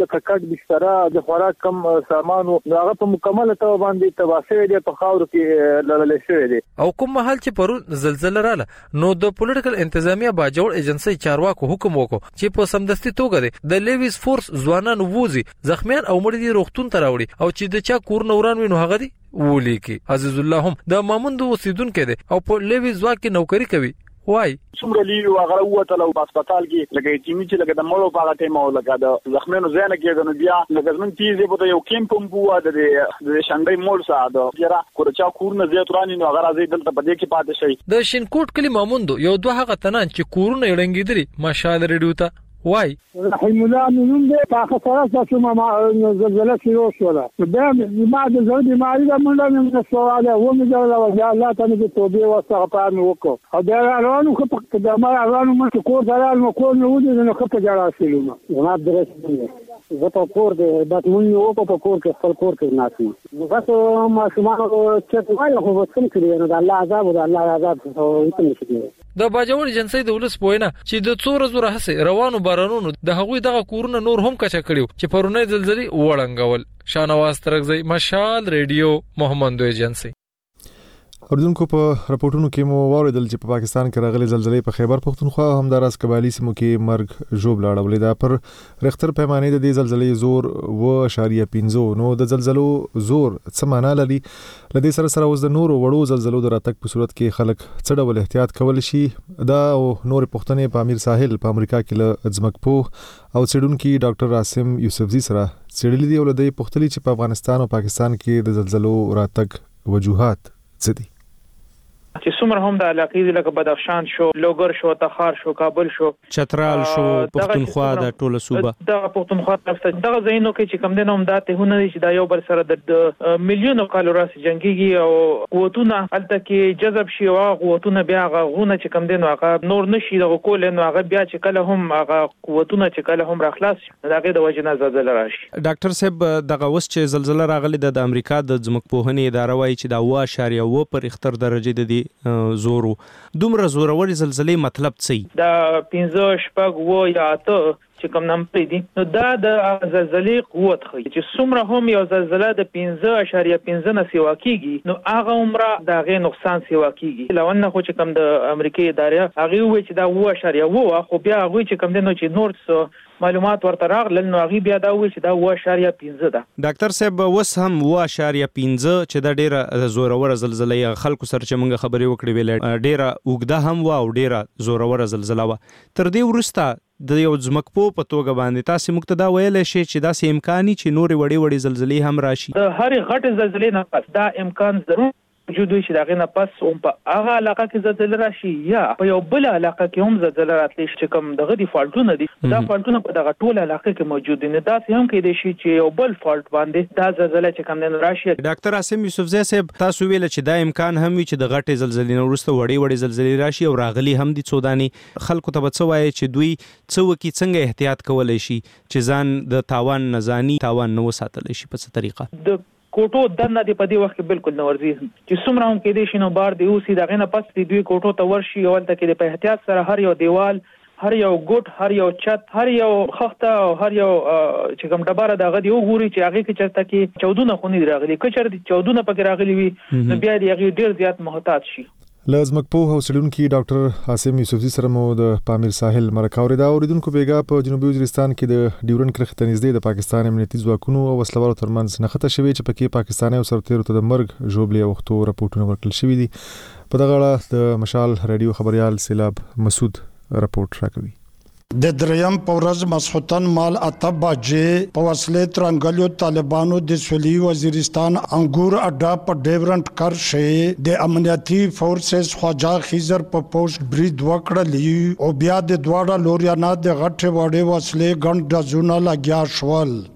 لکه کټ بستر د خوراک کم سامان هغه په مکمل توګه باندې تباسه دي په خاور کې لړل شوی دي. او کوم محل چې پرون زلزلہ رااله نو د پولیټیکل انتظامیه باجوړ ایجنسی چارواکو حکم وکړ چې په سمدستي توګه د لیویس فورس ځوانان ووزي زخمیان او مړي دي روغتون ته راوړي او چې د چا کور نوران وینو هغه دي ولیکي. عزیز الله هم د ماموند اوسیدونکو دی او په لیویس ځواک کې نوکری کوي. وای څومره لیو هغه وته له هسپتال کې لکه چې می چې لکه د مړو په هغه ټیم او لکه د زخمونو ځای کې د بیا لکه زمون تیزه په یو کیمپ هم بو د شنبې مول ساده یرا کورچا کورونه زیات رانی نو هغه راځي دلته په دې کې پاتې شي. د شینکوټ کلی ماموند یو دوه هغه تنان چې کورونه یړنګیدري ماشاءالله ریډیو ته وای رحم الله منهم ده طاقه ثلاثه ثم مع زلزله شروع شولا ده ما د زړه بیماری ده مونږ نه سواله و مې دا وجه الله تعالی د توبې واستغفار مې وکړ او دا روانو خو د ما روانو مې کور درال مې کور نه ودی نو خو په جړا شلوم ما درس زه په کور کې د مونږ په کور کې خپل کور کې ناسم نو تاسو ما شمار چې وایي خو څنګه کړی نو د الله عذاب او د الله عذاب څه وایي. د باجوړ ایجنسی د ولس پوینه چې د څو ورځې راهسه روانو بارانونو د هغوی دغه کورونه نور هم کچا کړیو چې پرونی زلزلې وړنګول. شانواز ترغزی مشال ریډیو محمد ایجنسی. اردوونکو په راپورټونو کې مو واوریدل چې په پاکستان کې راغلي زلزلې په خیبر پختونخوا او همداراز قبایلی سیمو کې مرګ ژوب لاړولې ده. پر رختر پیمانه د دې زلزلې زور 2.5 نو د زلزلو زور څه معنا لري؟ لدې سره اوس د نورو وړو زلزلو د راتګ په صورت کې خلک څه ډول احتیاط کول شي؟ دا او نور پښتنې په امیر ساحل په امریکا کې له ځمکپو او څېړونکو ډاکټر عاصم یوسفزي سره څېړلې دي او لدې پښتلي چې په افغانستان او پاکستان کې د زلزلو راتګ وجوهات څه دي؟ چې څومره هم د علاقې لکه بدخشان شو، لوګر شو، تخار شو، کابل شو، چترال شو، پښتونخوا د ټوله صوبه دغه پښتونخوا تاسو دغه ځایونو کې چې کم دین هم داته هونه چې دا یو بل سره د میلیونو کالو راس جنگيږي او قوتونه الته کې جذب شي او قوتونه بیا غونه چې کم دین هغه نور نشي دغه کول نو هغه بیا چې کله هم هغه قوتونه چې کله هم راخلاص دغه د وجنه زلزلہ راشي. ډاکټر صاحب دغه وس چې زلزلہ راغلی د امریکا د ځمکپوهنې اداره وايي چې دا 2.1 پر اختر درجه د زورو دومره زوروري زلزلې مطلب څه دا 15 شپږ و یا 8 چې کوم نام پېدي نو دا د زلزلې قوت خو چې څومره هم یو زلزلہ د 15.15 نه سیوا کیږي نو هغه عمره دا غي نقصان سیوا کیږي لونه خو چې کوم د امریکای اداره هغه وی چې دا 2.1 خو بیا هغه چې کوم د چې نور معلومات ورته راغلل نو هغه بیا دا وی چې دا 2.15 ده. ډاکټر صاحب وس هم 2.15 چې دا ډیره زورور زلزلې خلکو سره چې موږ خبرې وکړې ویل ډیره اوګده هم وا او ډیره زورور زلزلہ وا تر دې ورسته د یو ځمکپو په توګه باندې تاسو مقتدا ویل شي چې دا سه امکاني چې نور وړي زلزلې هم راشي. د هر غټ زلزلې نه پس دا امکان ضرور موجود وي چې دا غنه پس هم په هغه علاقه کې زلزلہ راشي یا په یو بل علاقه کې هم زلزلہ راتلی چې کوم دغه دی فالټونه دي دا فالټونه په دغه ټول علاقه کې موجود دي نه دا هم کې دي چې یو بل فالټ باندې دا زلزلہ چې کوم نه راشي. ډاکټر عاصم یوسفزی صاحب تاسو ویل چې دا امکان هم وي چې د غټې زلزلې نه وروسته وړي زلزلې راشي او راغلي هم دي سوداني خلکو ته څه وایي چې دوی څه وکي څنګه احتیاط کولای شي چې ځان د تاوان نزانی تاوان نه وساتل شي په څه طریقه؟ د کوټو دنه دی په دې وخت کې بالکل نه ورځي چې څومره هم کې دي شنو بار دی اوسې دغه نه پس دی دوی کوټو ته ورشي او ولته کې په احتیاط سره هر یو دیوال هر یو ګوټ هر یو چت هر یو خخته او هر یو چې کوم ډبره دغه دی وګوري چې هغه کې چرته کې 14 خونی راغلي کچر دي 14 پکې راغلي وي نو بیا دی هغه ډیر زیات محتاط شي. لازمکپو حوصلونکو ډاکټر عاصم یوسفزي سره مو د پامیر ساحل مرکه اوریدا اوریدونکو بیګا په جنوبي وزیرستان کې د ډیورن کرښې ته نږدې د پاکستان امنیتي ځواکونو او وسلوالو ترمنځ نښته شوې چې پکې پاکستاني او سرتیرو ته د مرګ ژوبلې وختو راپورټونه ورکړل شوې دي. په دغه اړه د مشال رادیو خبريال سیلاب مسعود راپورټ راکوي. د دریم پورز مسحوتن مال اتباجه په وسلې ترنګلو طالبانو د سولي وزیرستان انګور اډا په ډیورنټ کرښې د امنیتي فورسز خواجه خیزر په پوسټ برید وکړلی او بیا د دواړه لوریانه د غټه وړې وسلې ګڼ ډزونه لګیا شول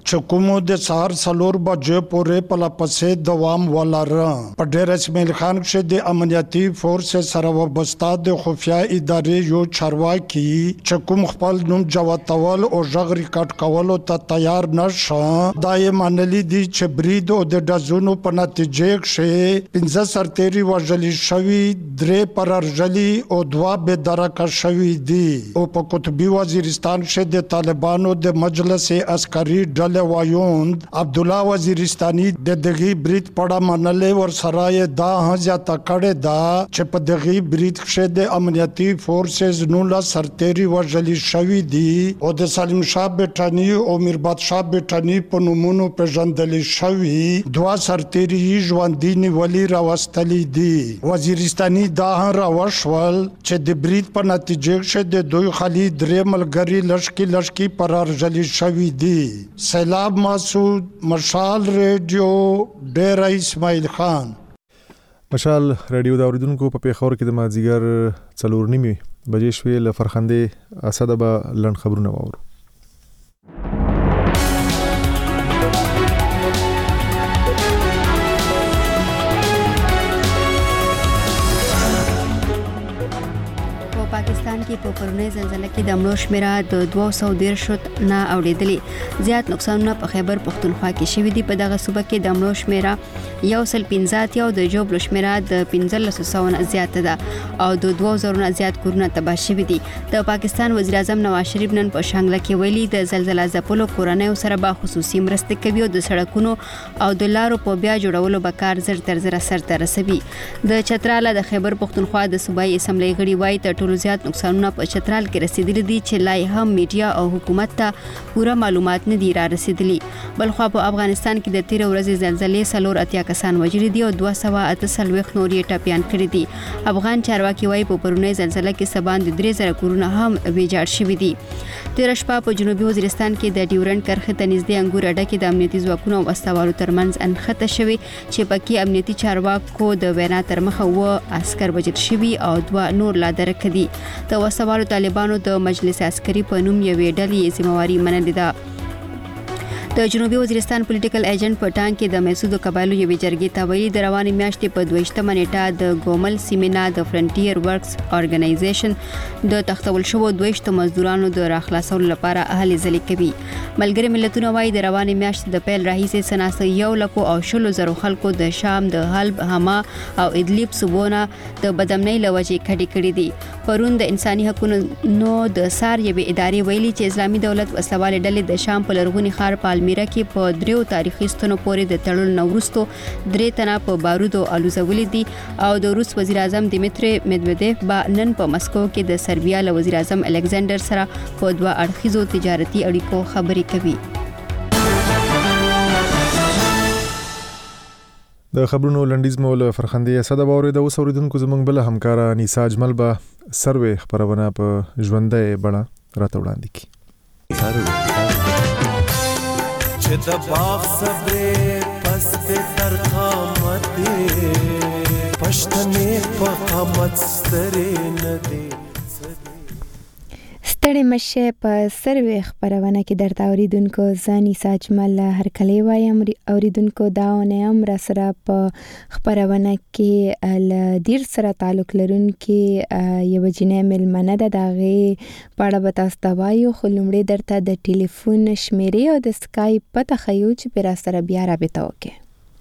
چې کومو د سهار 4 بجې پورې په لپسې دوام ولاره. په ډېر اسماعیل خان کې د امنیتي فورس سره وابسته د خفیه ادارې یو چارواکي چې کوم خپل نوم جواتول او غږ ریکارډ کولو ته تیار نشه دا یې منلي دي چې برید او د ډزونو په نتیجه کې 15 سرتیري وژل شوي، 3 پرارژلي او 2 بې درکه شوي دي. او په قطبي وزیرستان کې د طالبانو د مجلس عسکري ډلې وایوند عبد الله وزیرستاني د دغه برید پړه منلې ور سره دا ځاته کړه دا چې په دغه برید کې د امنیتي فورسز 19 سرتیري وژل شوي دي او د سالم شاه بټانی او میر بادشاه بټانی په نومونو پیژندل شوي. 2 سرتیري ژوندۍ نیولې راوستلې دي. وزیرستاني دا راوښول چې د برید په نتیجه کې د دوی خالي 3 ملګری لشکي پرارژل شوي دي. سیلاب مسعود، مشال ریډیو، ډیر اسماعیل خان. مشال ریډیو دا اوریدونکو په پیښور کې د مازیګر 4:30 بجې شوې ل فرخندې اسد به لند خبرونه واورو. پاکستان کې په پرونی زلزلې کې د مړو شمیره د 213 نه اوریدلې. زیات نقصانونه په خیبر پختونخوا کې شوي دي. په دغه صوبه کې د مړو شمیره 115 او د جوړ شمیره د 1500 نه زیات ده او د 2000 نه زیات کورونه تباه شوي دي. د پاکستان وزیر اعظم نواز شریف نن په شانګله کې ویلي د زلزلې ځپلو کورنۍ سره به خصوصي مرستې کوي او د سړکونو او د لارو په بیا جوړولو به کار زر تر زر سره رسوي. د چتراله د خیبر پختونخوا د صوبایي اسمبلی غړي وایي تر ټولو زیات نقصانونه په چترال کې رسیدلي دي چې لا هم میډیا او حکومت ته پوره معلومات نه دي را رسیدلي. بلخوا په افغانستان کې د 13 ورځې زلزلې 4 کسان وژلي دي او 248 نور یې ټپيان کړي دي. افغان چارواکي وایي په پرونی زلزلې کې سبان د 3000 کورونه هم ویجاړ شوي دي. تیر شپه په جنوبي وزیرستان کې د ډیورنډ کرښې ته نږدې انګور اډه کې د امنیتي ځواکونو او استوالو ترمنځ انخته شوي چې پکې امنیتي چارواکو د وینا تر مخه و عسكر وژل شوي او 2 نور لا درک دي. د وسوالو طالبانو د مجلس عسکري په نوم یوې ډلې ذمہواری منلې ده. د جنوبي وزیرستان پولیټیکل ایجنټ په ټانګ کې د میسودو قبایلو یوې جرګې ته ویلي د روانې میاشتې په 22 نیټه د ګومل سیمینا د فرنټیر ورکس ارګنایزیشن د تختول شوو 22 مزدورانو د راخلاصولو لپاره هلې ځلې کوي. ملګري ملتونه وایي د روانې میاشتې د پیل راهیسې سناسه 1,00,000 خلکو د شام د حلب، حما او ادلیب صوبونه د بدامنۍ لوجې کډې کړې دي. پرون د انساني حقوقو د سار یوې ادارې ویلي چې اسلامي دولت وسوالې ډلې د شام په لرغوني ښار پالمیرا کې په 3 تاریخي ستنو پورې د تړلو نه وروسته 3 تنه په بارودو الوزولې دي او د روس وزیر اعظم دیمیتری میدویدیف به نن په مسکو کې د سربیا له وزیر اعظم الکساندر سره په 2 اړخیزو تجارتي اړیکو خبرې کوي. د خبرونو لنډیز مول فرخندې اسد باورې د اوسوریدونکو زمنګ بل همکارا نیسا اجمل به سروي خبرونه په ژوندۍ بڼه راته وړاندې کی. چې د باغ صبرې پس د ترخامتې پښتنې په قامت سترې نه دي. ستړي مشه په سروي خبرونه کې درته اوریدونکو ځاني ساجمل هرکلی وایم. اوریدونکو داونه هم را سره په خبرونه کې ل دیر سره تعلق لرونکي یو جنې ملمنه ده دغه پاړه به تاسو ته وایو. خو لومړی درته د ټلیفون شمیرې او د سکایپ پته خیو چې پر سره بیا رابطه وکړي.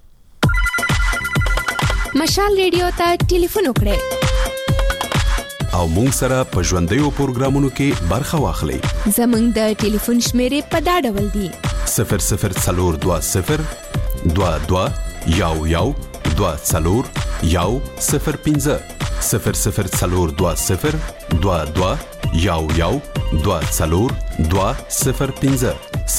مشال ریډیو ته ټلیفون وکړئ او مونږ سره په ژوندیو پروګرامونو کې برخه واخلئ. زمونږ د ټلیفون شمیرې په دا ډول دي: 0020 22 11 24 105 0020 22 11 24 205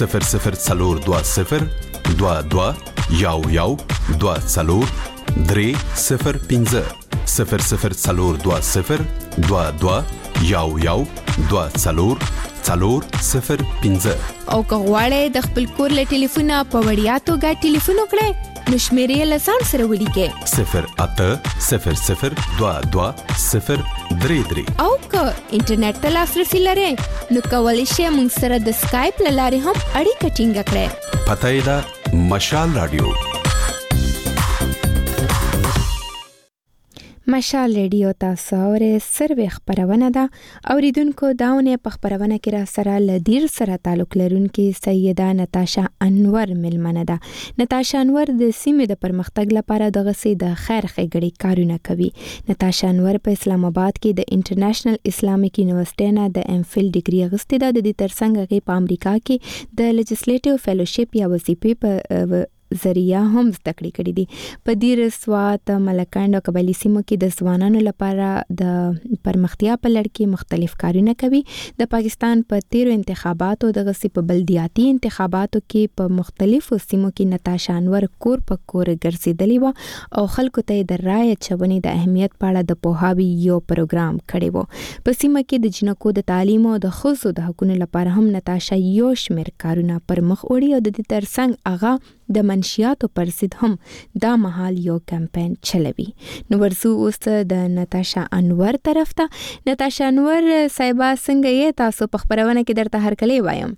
0020 22 11 24 305 0020 22 11 24 405. او که غواړئ د خپل کور له ټلیفونه په وړیا توګه ټلیفون وکړئ نو شمیرې له ځان سره ولیکئ 0800 22 033. او که انټرنیټ ته لاسرسي لرئ نو کولی شئ موږ سره د سکایپ له لارې هم اړیکه ټینګه کړئ. پته ده مشال رادیو. مشال ریډیو تاسو اورئ سروي خبرونه ده. اوریدونکو داونه په خبرونه کې را سره لدیر سره تعلق لرونکي سیده نتاشا انور ملمنه ده. نتاشا انور د سیمې د پرمختګ لپاره دغه سي د خیر ښېګړې کارونه کوي. نتاشا انور په اسلام آباد کې د انټرنیشنل اسلامیک یونیورسيټي نه د ام فیل ډیګري اخیستې ده. د دې ترڅنګ هغه په امریکا کې د لیجسلیټیو فیلوشپ یا وظیفې په ذریعہ هم زده کړې کړې دي. په دیر سوات، ملکند او قبایلی سیمو کې د ځوانانو لپاره د پرمختیا په لړ کې مختلف کارونه کوي. د پاکستان په تیرو انتخاباتو د غسی په بلدیاتي انتخاباتو کې په مختلفو سیمو کې نتاشا انور کور په کور ګرځېدلې و او خلکو ته د رایه چونې د اهمیت په اړه د پوهاوي یو پروګرام کړی و. په سیمه کې د جنکو د تعلیم او د ښځو د حقوقو لپاره هم نتاشا یو شمېر کارونه پر مخ وړي او د دې ترڅنګ هغه د منشیاتو پر ضد هم دا مهال یو کمپاین چلوي. نو ورسو اوس د نتاشا انور طرف ته. نتاشا انور صاحبہ څنګه یې تاسو په خبرونه کې درته هرکلی وایم؟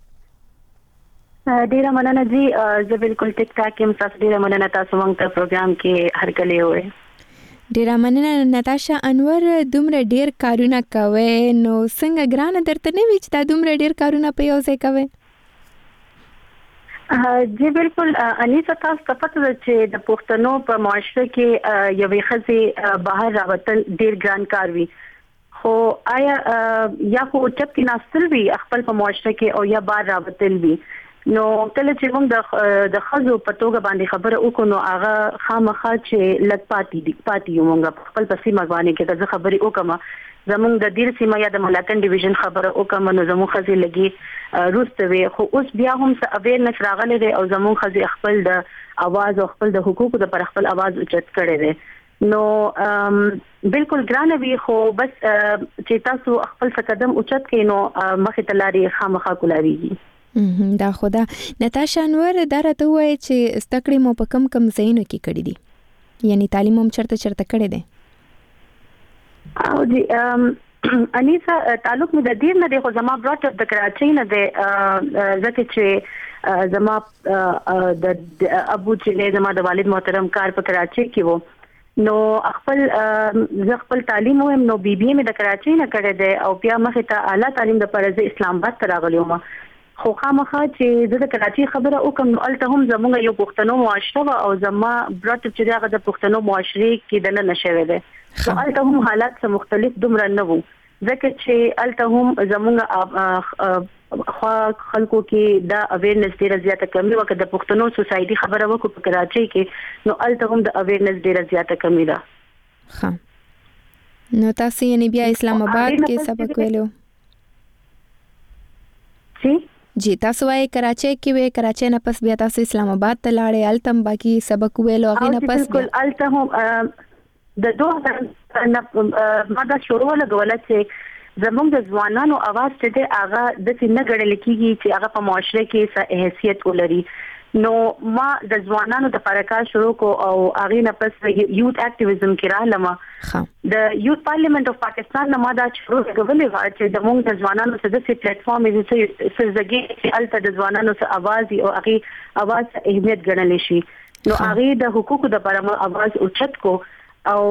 ډیره مننه جی، زه بالکل ټیک ټاک یم. تاسو ډیره مننه تاسو موږ ته پروګرام کې هرکلی وې. ډیره مننه نتاشا انور، دومره ډیر کارونه کوي نو څنګه ګرانه درته نه وی چې دا دومره ډیر کارونه په یو ځای کوي؟ جی بالکل انیسه، تاسو ته پته ده چې د پښتنو په معاشره کې یوې ښځې بهر راوتل ډیر ګران کار وي، خو آیا یا خو چپ کې ناستل وي خپل په معاشره کې او یا بهر راوتل وي. نو کله چې موږ د ښځو په توګه باندې خبره وکړو نو هغه خامخا چې لږ پاتې یو موږ خپل په سیمه باندې کې د خبرې وکړم. زمونږ د دیر سیمه یا د ملکن ډیویژن خبره وکړم نو زموږ ښځې لګي روسته وي، خو اوس بیا هم څه اویرنس راغلی دی او زموږ ښځې خپل د اواز او خپل د حقوقو د پر خپل اواز اوچت کړی دی. نو بالکل ګرانه وي، خو بس چې تاسو خپل څه قدم اوچت کړئ نو مخې ته لارې خامخا کولاویږي. دا خدا. نتاشا انور دا راته وایي چې زده کړې مو په کم ځایونو کې کړې دي، یعنی تعلیم هم چرته کړی دی؟ او جی انیسا، تعلق مې د دیر نه دی، خو زما براټ اپ د کراچۍ نه دی، ځکه چې زما د ابو چې زما د والد محترم کار په کراچۍ کې وو، نو خپل تعلیم وم نو بی بی مې د کراچۍ نه کړی دی او بیا مخې ته اعلی تعلیم د پرځ اسلام آباد ته راغلی وم. خو خامخا چې زه د کراچۍ خبره وکم نو الته هم زموږ یو پښتنو معاشره او زما براټ چې هغه د پښتنو معاشري کې د نه نشوي دی، خو الته هم حالات څه مختلف دومره نه وو، ځکه چې الته هم زموږ خلکو کې دا اویرنس ډیره زیاته کمی وکړه. د پښتنو سوسایټي خبره وکړو په کراچۍ کې نو الته هم د اویرنس ډیره زیاته کمی ده. ها نو تاسو یې بیا اسلام آباد کې سبق ویلو؟ جی تاسو وايي کراچۍ کې وې، کراچۍ نه پس بیا تاسو اسلام آباد ته لاړې، التم باقي سبق ویلو هغه نه پس بالکل الته هم د 2000 ماده شروع لګول چې زموږ د ځوانانو اواز چې دی هغه د څنګه غړل کیږي چې هغه په معاشره کې څه حیثیت ولري. نو ما د ځوانانو د پرکار شروع کو او هغه نه پس یوث اکټیویزم کې رالم. د یوث پارلیمنت اف پاکستان نه ما دا شروع کولې و چې د موږ د ځوانانو څخه د پلیټ فارم یې څه زګي چې الته د ځوانانو څخه आवाज او هغه आवाज اهمیت ګڼل شي. نو هغه د حقوقو د لپاره आवाज اوچت کو او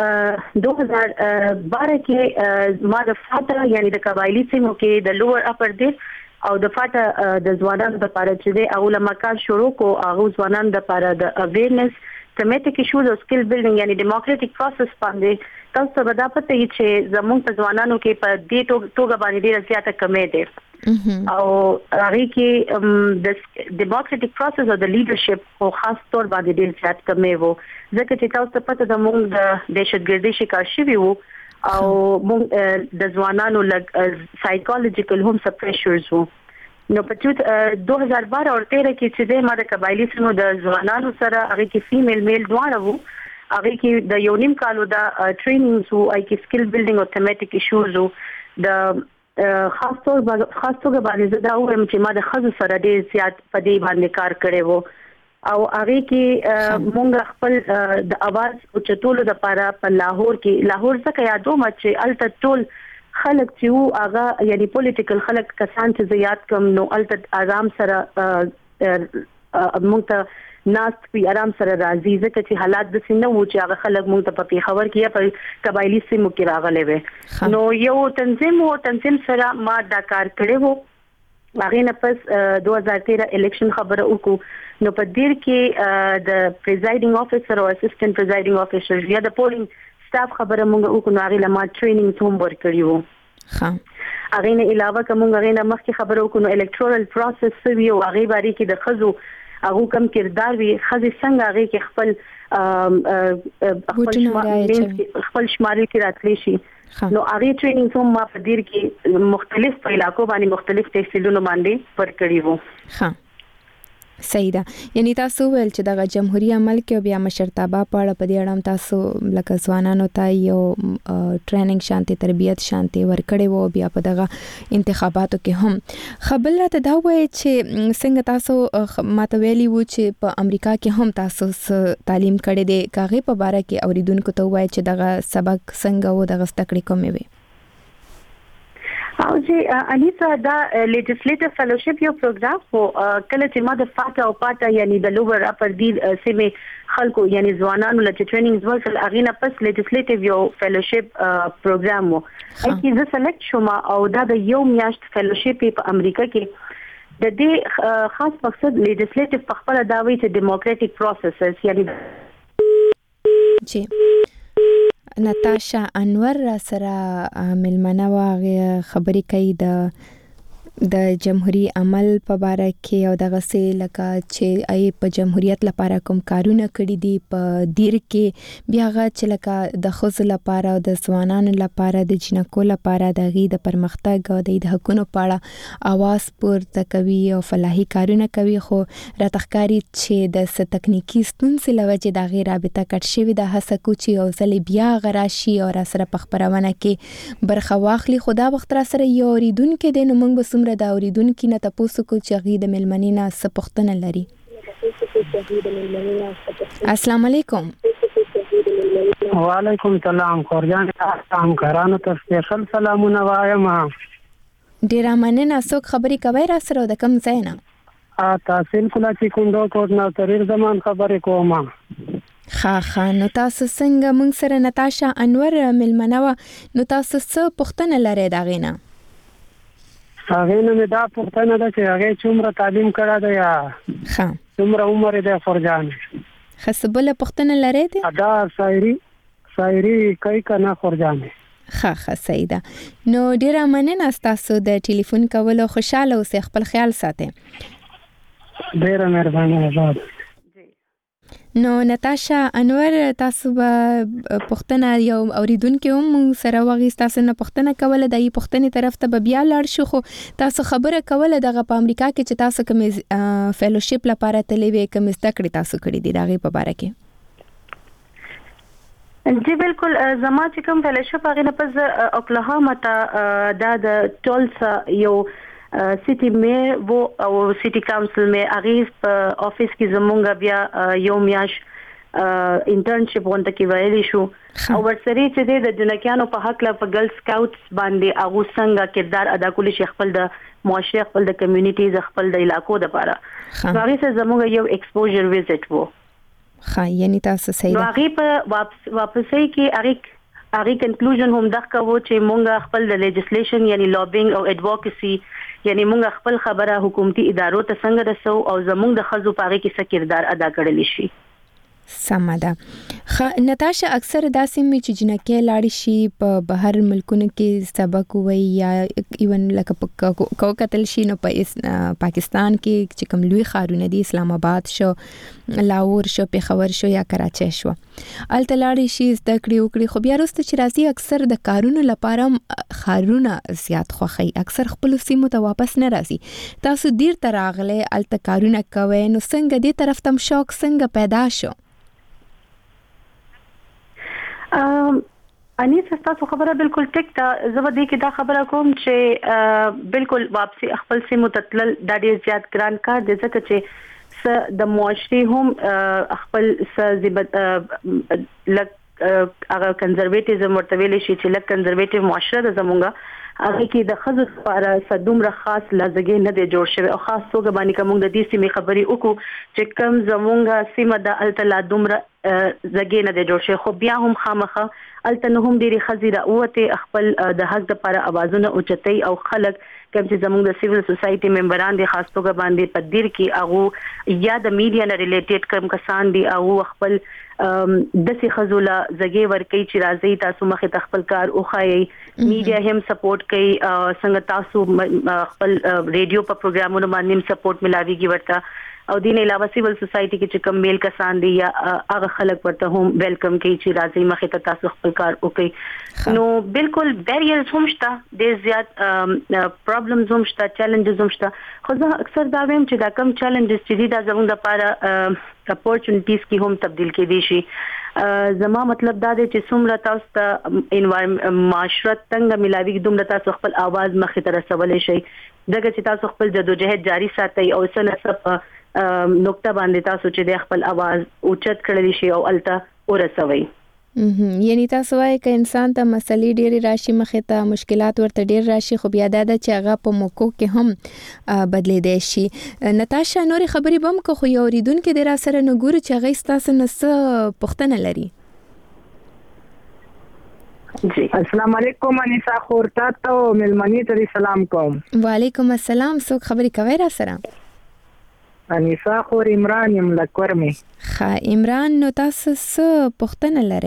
2012 کې ما د فاته یعنی د قبایلی سیمو کې د لوور اپر دیس او د فاته د ځوانانو لپاره چې د علماء کار شروع کو هغه ځوانانو لپاره د اویرنس تمټیک ایشوز او سکل بیلډینګ یعنی ډیموکراټک پروسس باندې تاسو به دا پته یې چې زموږ په ځوانانو کې په دې توګه باندې ډیره زیاته کمی ده او هغه کې د ډیموکراټک پروسس او د لیډرشپ او خاص طور باندې ډیر زیات کمی وو، ځکه چې تاسو ته پته د موږ د دهشتګردي شکار شوي وو او موږ د ځوانانو لګ سایکولوژیکل هم سپریشرز وو. نو په 2012 او 13 کې چې د ماده قبایلی سیمو د ځوانانو سره هغه کې فیمیل میل دواړه وو، هغه کې د یو نیم کالو د ټرینینګز وو، هغه کې سکل بیلډینګ او تمټیک ایشوز وو. د خاص توګه باندې دا وایم چې ما د خزو سره ډیر زیات په دې باندې کار کړی وو او هغه کې مونږ خپل د اواز او چتولو د لپاره په لاهور څخه یادوم چې الته ټول خلک چې وو هغه یعنی پولیټیکل خلک کسان چې زیات کم نو الته آرام سره موږ ته ناس په آرام سره راځي ځکه چې حالات د سینه و چې هغه خلک موږ ته په خبر کې په قبایلی سیمو کې راغلي وي نو یو تنظیم سره ما دا کار کړی وو هغه نه پس 2013 الیکشن خبره وکړو نو په دیر کې د پریزایډینګ افیسر او اسسټنټ پریزایډینګ افیسر یا د پولینګ سټاف خبره موږ وکړو نو هغه لمه ټریننګ هم ورکړی وو هغه نه علاوه کوم هغه نه مخکې خبره وکړو الکترال پروسس سوي او هغه باره کې د خزو هغه کم کردار وی خزي څنګه هغه کې خپل شماري کې راتلی شي نو هغه ټریننګ هم ما په دیر کې مختلف علاقو باندې مختلف تحصیلونو باندې پر کړی وو صحیح ده یعنی تاسو ویل چې د جمهوریت عمل کې بیا مشرتابه پاړه په دې اړه تاسو لکه ځوانانو ته یو ټریننګ شانتي تربیت شانتي ورکړې وو بیا په دغه انتخاباتو کې هم خبر راته دا وایي چې څنګه تاسو ماته ویلي وو چې په امریکا کې هم تاسو تعلیم کړی دی کاغه په باره کې اوریدونکو ته وایي چې دغه سبق څنګه وو دغه ستکړې کومې وي او چې انیسا دا لیجسلیټیو فیلوشپ یو پروګرام وو کله چې ما د فاټا او پاټا یعنی د لوور اپر دی سیمه خلکو یعنی ځوانانو لته ټریننګز ورکړل اغینه پس لیجسلیټیو یو فیلوشپ پروګرام وو چې زه سلیکټ شوم او دا د یو میاشت فیلوشپ په امریکا کې د دې خاص مقصد لیجسلیټیو په خپل داوی چې ډیموکراټیک پروسسز یعنی جی نتاشا انور سره ملمنه واغه خبرې کوي د جمهوریت عمل په باره کې او دغه سه لکه چې ای په جمهوریت لپاره کوم کارونه کړی دي په دیر کې بیا غا چې لکه د خزل لپاره او د ځوانانو لپاره د جنکو لپاره د غي د پرمختګ او د حقوقو په اړه आवाज پورته کوي او فلاحي کارونه کوي خو راتخکاری چې د تکنیکی ستونزې لوجه د غیر رابطه کټ شوی د هڅه کوچی او ځلې بیا غراشي او را سره په خبرونه کې برخه واخلي خدا وخت را سره یو اوریدونکو د نومنګ بسومره د اوریدونکو نه تاسو کو چې غي د ملمنینا سپختنه لري السلام علیکم وعلیکم السلام خورجان تاسو کارانو ته سپیشل سلامونه وایم ډیر مننه څوک خبرې کوي را سره د کم ځای نه تاسو کله چې کوندو کوټ نه تریر زمان خبرې کوم خا نو تاسو څنګه مونږ سره نتاشا انور ملمنه نو تاسو څه پختنه لري دا غینه هغه نه دا پختنه ده چې هغه څومره تعلیم کړه ده یا څومره عمر ده فرجان خصبله پختنه لري ده دا شاعری کوي کنه فرجان خا سیدا نو ډیر مننه تاسو د ټلیفون کولو خوشاله اوسئ خپل خیال ساتئ ډیر مهرباني نو نتاشا انور تاسو به پښتنه یو اوریدونکو هم سره وغیست تاسو نه پښتنه کوله د پښتنې طرف ته بیا لاړ شو خو تاسو خبره کوله دغه په امریکا کې چې تاسو کوم فیلوشپ لپاره تللی وي کوم ستکړی تاسو کړی دی دغه په اړه کې جی بالکل زما چې کوم فیلوشپ هغه نه پز اوکلاهاما ته د ټولسا یو سیټي میر وو او سیټي کاونسل می اغیز په افیس کې زمونږ بیا یو میاش انټرنشپ ونته کې ویلې شو او ورسره چې د جنکیانو په حق لا په ګرل سکاوټس باندې هغه څنګه کردار ادا کولی شي خپل د معاشره خپل د کمیونټیز خپل د علاقو لپاره هغه سره زمونږ یو ایکسپوژر ویزټ وو یعنی تاسو صحیح نو هغه په واپسې کې هغه کنکلوژن هم دغه وو چې مونږ خپل د لیجسلیشن یعنی لابینګ او ایڈوکیسی یعنی مونږ خپل خبره حکومتي ادارو ته څنګه رسو او زمونږ د خزو پاره کې څه کردار ادا کړل شي سماده نتاشا اکثر داسې می چې جنکه لاړ شي په بهر ملکونو کې سبق وي یا ایون لکه کوکتل شي نو په پاکستان کې چې کوم لوی خارونه دي اسلام آباد شو لاهور شو پیښور شو یا کراچي شو الته لاړ شي د کړي خو بیا وروسته چې راځي اکثر د کارونو لپاره خارونه زیات خوخي اکثر خپل سیمو ته واپس نه راځي تاسو ډیر تراغله الته کارونه کوي نو څنګه دې طرف تم شوق څنګه پیدا شو انیس تاسو خبره بالکل ټیک ده زه به دې کې دا خبره کوم چې بالکل واپسی خپل سیمو تتل د ډیر زیات ګران کار د ځکه چې د معاشري هم خپل زیبت هغه کنزرویټیزم ورته ویل شي چې لکه کنزرویټیو معاشره د زمونږه هغه کې د خزو لپاره صدومره خاص لزګي نه دی جوړ شوی او خاص توګه باندې کوم د دې سیمې خبري وکړو چې کوم زمونږه سیمه د التلا دومره زګي نه دی جوړ شوی خو بیا هم خامخه الته هم ډېری خزيره اوته خپل د حق لپاره اوازونه اوچتي او خلک کوم چې زموږ د سیویل سوسایټي ممبران دي خاص توګه باندې په دیر کې هغه یا د میډیا نه ریلیټډ کوم کسان دي او خپل د سي خزوله زګي ورکي چې راځي تاسو مخه خپل کار اوخایي میډیا هم سپورټ کوي څنګه تاسو خپل ریډیو په پروګرامونو باندې سپورټ ملاويږي ورته او دین علاوه سیویل سوسایټي کې چې کوم میل کسان دي یا هغه خلک ورته هم ویلکم کوي چې راځي مخه ته تاسو خپل کار وکړي نو بالکل بیریرز هم شته د زیات پرابلمز هم شته چیلنجز هم شته خو زه اکثر دا وایم چې دا کم چیلنجز چې دي دا زموږ لپاره اپورچونټیز کې هم تبدیل کېدي شي زما مطلب دا دی چې څومره تاسو ته انوایرنمنت معاشرت څنګه ملاوي دومره تاسو خپل आवाज مخې ته رسولای شي دغه چې تاسو خپل جدوجہد جاری ساتي او سنسب نقطه باندې تاسو چې د خپل आवाज اوچت کړلی شي او الته ورسوي یعنی تاسو وايي ک انسان ته مسلې ډېری راشي مخې ته مشکلات ورته ډېر راشي خو بیا دا چې هغه په موکو کې هم بدلیدای شي نتاشا نوري خبري بم کو خو یو ریدونکو د را سره نګور چې هغه ستاسو نس پښتنه لري جی السلام علیکم انیسا خورتا ته ملمنی ته سلام کوم وعلیکم السلام څوک خبري کوي را سره انیسا خور عمران یم لکورمي ها عمران نو تاسو څه پښتنه لري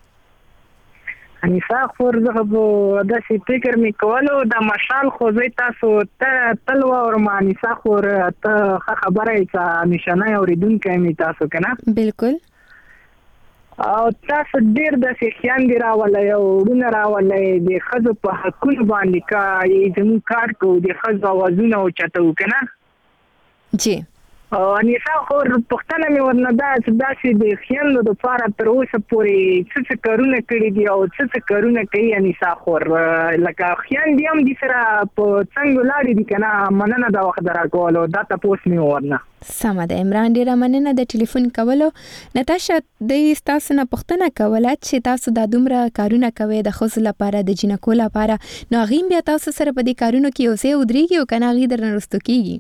انیسا خور زه د سی فکر می کولو د مشال خو زه تاسو ته تلوا اور ما انیسا خور ته خبره چې نشانه اوریدونکو می تاسو کنه بالکل او تاسو ډیر د سیخیان دی راولای او ډونه راولای د خزو په حقوق باندې کا یې کار کو د خزو اوازونه او چتو کنه جی انیسا خور پښتنه می ورنه دا چې د خیانو د فار تر اوسه پورې څه کارونه کړی دي او څه کارونه کوي انیسا خور لکه خیان دي هم د سره په څنګه لاړې دي کنه مننه دا وخت راکولو دا تاسو می ورنه سمه ده عمران ډیره مننه د ټلیفون کولو نتاشا د تاسو نه پښتنه کوله چې تاسو د دومره کارونه کوي د خصوص لپاره د جنکو لپاره نو غیم بیا تاسو سره په دې کارونو کې اوسه ودرېږي او کنه غي درنرستو کیږي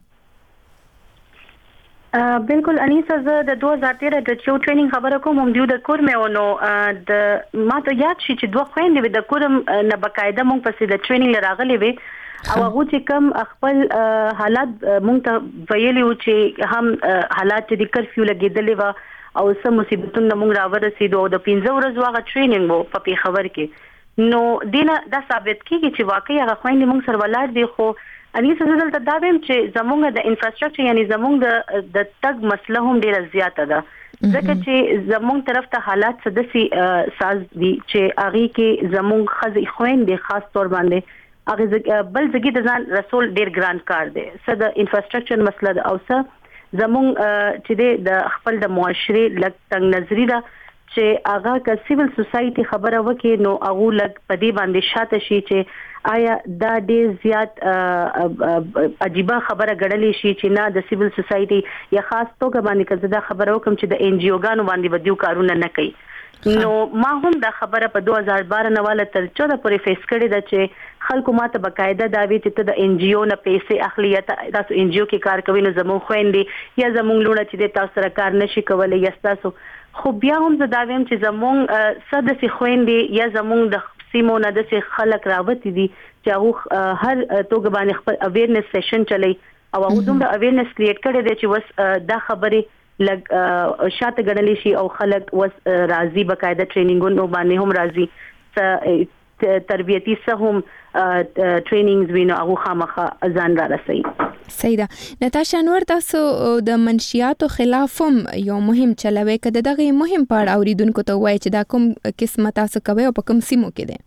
بالکل انیسا زه د 2013 د یو ټریننګ خبره کوم هم دیو د کور مې ونو د ما ته یاد شي چې دوه خويندې د کورم نه بقاعده مونږ پسې د ټریننګ لراغلي وي او هغه چې کم خپل حالات مونږ ته ویلي و چې هم حالات د کرفیو لګیدلې و او سم مصیبتونه مونږ راورسېدو د 15 ورځې هغه ټریننګ وو په خبر کې نو دینه دا ثابت کیږي چې واقعي هغه خويندې مونږ سره ولر دي خو انیسا زه دلته دا وایم چې زمونږ د انفراستراکچر یعنی زمونږ د تګ مسله هم ډیره زیاته ده ځکه چې زمونږ طرف ته حالات سدسي ساز دي چې اغي کې زمونږ خزي خويندې خاص تور باندې اغه بل زګي د ځان رسول ډیر ګران کار دی څه د انفراستراکچر مسله ده او څه زمونږ چې د خپل د معاشري لګ تنگ نظری ده چې اغه ک سیویل سوسایټي خبره وکي نو اغه لګ پدی باندې شاته شي چې آیا دا ډیر زیات عجیبه خبره غړلې شي چې نه د سیویل سوسایټي یا خاص توګه باندې کزه دا خبره وکم چې د ان جی او ګانو باندې ودیو کارونه نه کوي نو ما هم دا خبره په 2012 نواله تر 14 پورې فیس کړې ده چې خلکو ماته بقاعده دا وی چې د ان جی او نه پیسې اخلي یا تاسو ان جی او کې کار کوي نو زموږ خويندې یا زموږ لونه چې تاسو سره کار نشي کولای یا تاسو خو بیا هم زه دا ویم چې زموږ سدسي خويندې یا زموږ د سیمونه د خلک راوتی دي چې هغه هر توګه باندې خپل اویرنس سیشن چلی او هغه دومره اویرنس کریټ کړی دی چې وس دا خبره لګ شاته غړلې شي او خلک وس راضي بقاعده ټریننګونو باندې هم راضي تربیتی سه هم ټریننګز وینو هغه خامخه ځان را رسي سیدا نتاشا نور تاسو د منشیاتو خلاف هم یو مهم چلوي کده دغه مهم پاړ اوریدونکو ته وایي چې دا کوم قسمه تاسو کوي او په کوم سیمو کې ده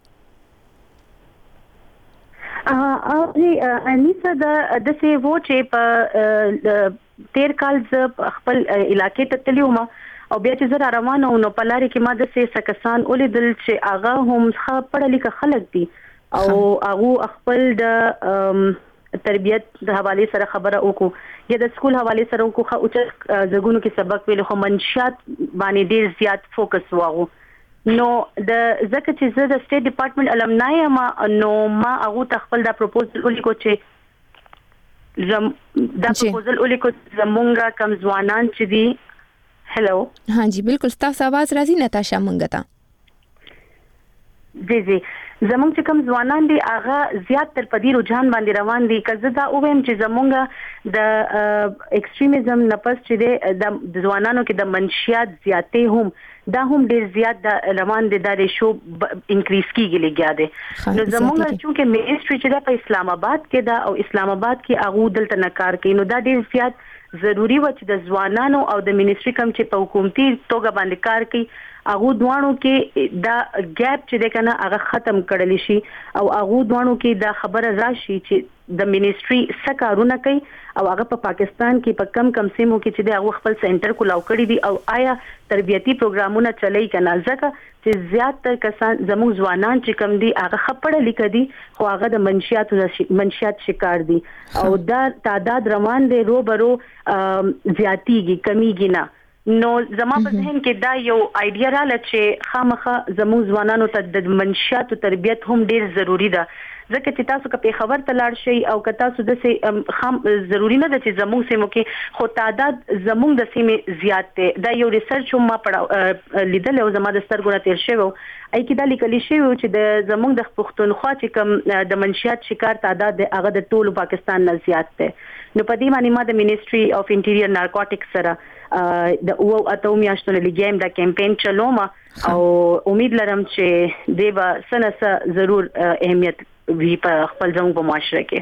انیسا د سی وو چې په 13 کال ز خپل علاقې ته تلوم او بیا چې زه روانه نو په لارې کې ما د سی سکسان ولیدل چې هغه هم ښه پړه لیکه خلک دي او هغه خپل د تربیت د حواله سره خبره وکړو یا د سکول حواله سره وکړو او چې زګونو کې سبق ویل خو منشات باندې ډیر زیات فوکس واغو نو د زکه چې زه د سټیټ ډپارټمنټ الومنای ما نو ما هغه تخپل دا پروپوزل ولیکو چې دا پروپوزل ولیکو زمونږه کم ځوانان چې دي هلو ها جی بالکل تاسو आवाज راځي نتاشا مونږ ته جی زمونږ چې کوم ځوانان دي هغه زیات تر پدې رجحان باندې روان دي کزه دا اوم چې زمونږ د ایکستریمیزم نفس چې د ځوانانو کې د منشیات زیاتې هم دا هم ډیر زیات د روان دي د ریشو انکریز کیږي لګیا دي نو زمونږ چې منیسټری چې په اسلام آباد کې دا او اسلام آباد کې هغه دلته نکار کوي نو دا ډیر زیات ضروری و چې د ځوانانو او د منیسټری کوم چې په حکومتي توګه باندې کار کوي هغه دوانو کې دا ګیپ چې د کنه هغه ختم کړل شي او هغه دوانو کې دا خبره راشي چې د منیسټری سکارونه کوي او هغه په پاکستان کې په کم سیمو کې چې د هغه خپل سنټر کولاو کړی دي او آیا تربیتی پروګرامونه چلای کنه ځکه چې زیات کسان زموږ ځوانان چې کم دي هغه خپړه لیکدي خو هغه د منشیات شکار دي او دا تعداد روان دي روبرو زیاتیږي کمیږي نه نو زما په ذهن کې دا یو آیډیا رااله چې خامخه زموږ ځوانانو ته د منشیات او تربیت هم ډیر ضروری ده ځکه چې تاسو که په خبر تلاړ شي او که تاسو د خام ضروری نه ده چې زموږ سیمو کې خو تعداد زموږ د سیمې زیات دی دا یو ریسرچ هم ما لیدل او زما د سترګو تیر شوی ای کې دا لیکل شوی چې د زموږ د پښتونخوا چې کوم د منشیات شکار تعداد دی هغه د ټولو پاکستان نه زیات دی نو په دې باندې ما د منیسټری اف انټیریئر نارکوټکس سره د او اتو میاشتو لګیم دا کمپاین چلوم او امید لرم چې دیو سنسه ضرور اهمیت وی په خپل ځنګ په معاشره کې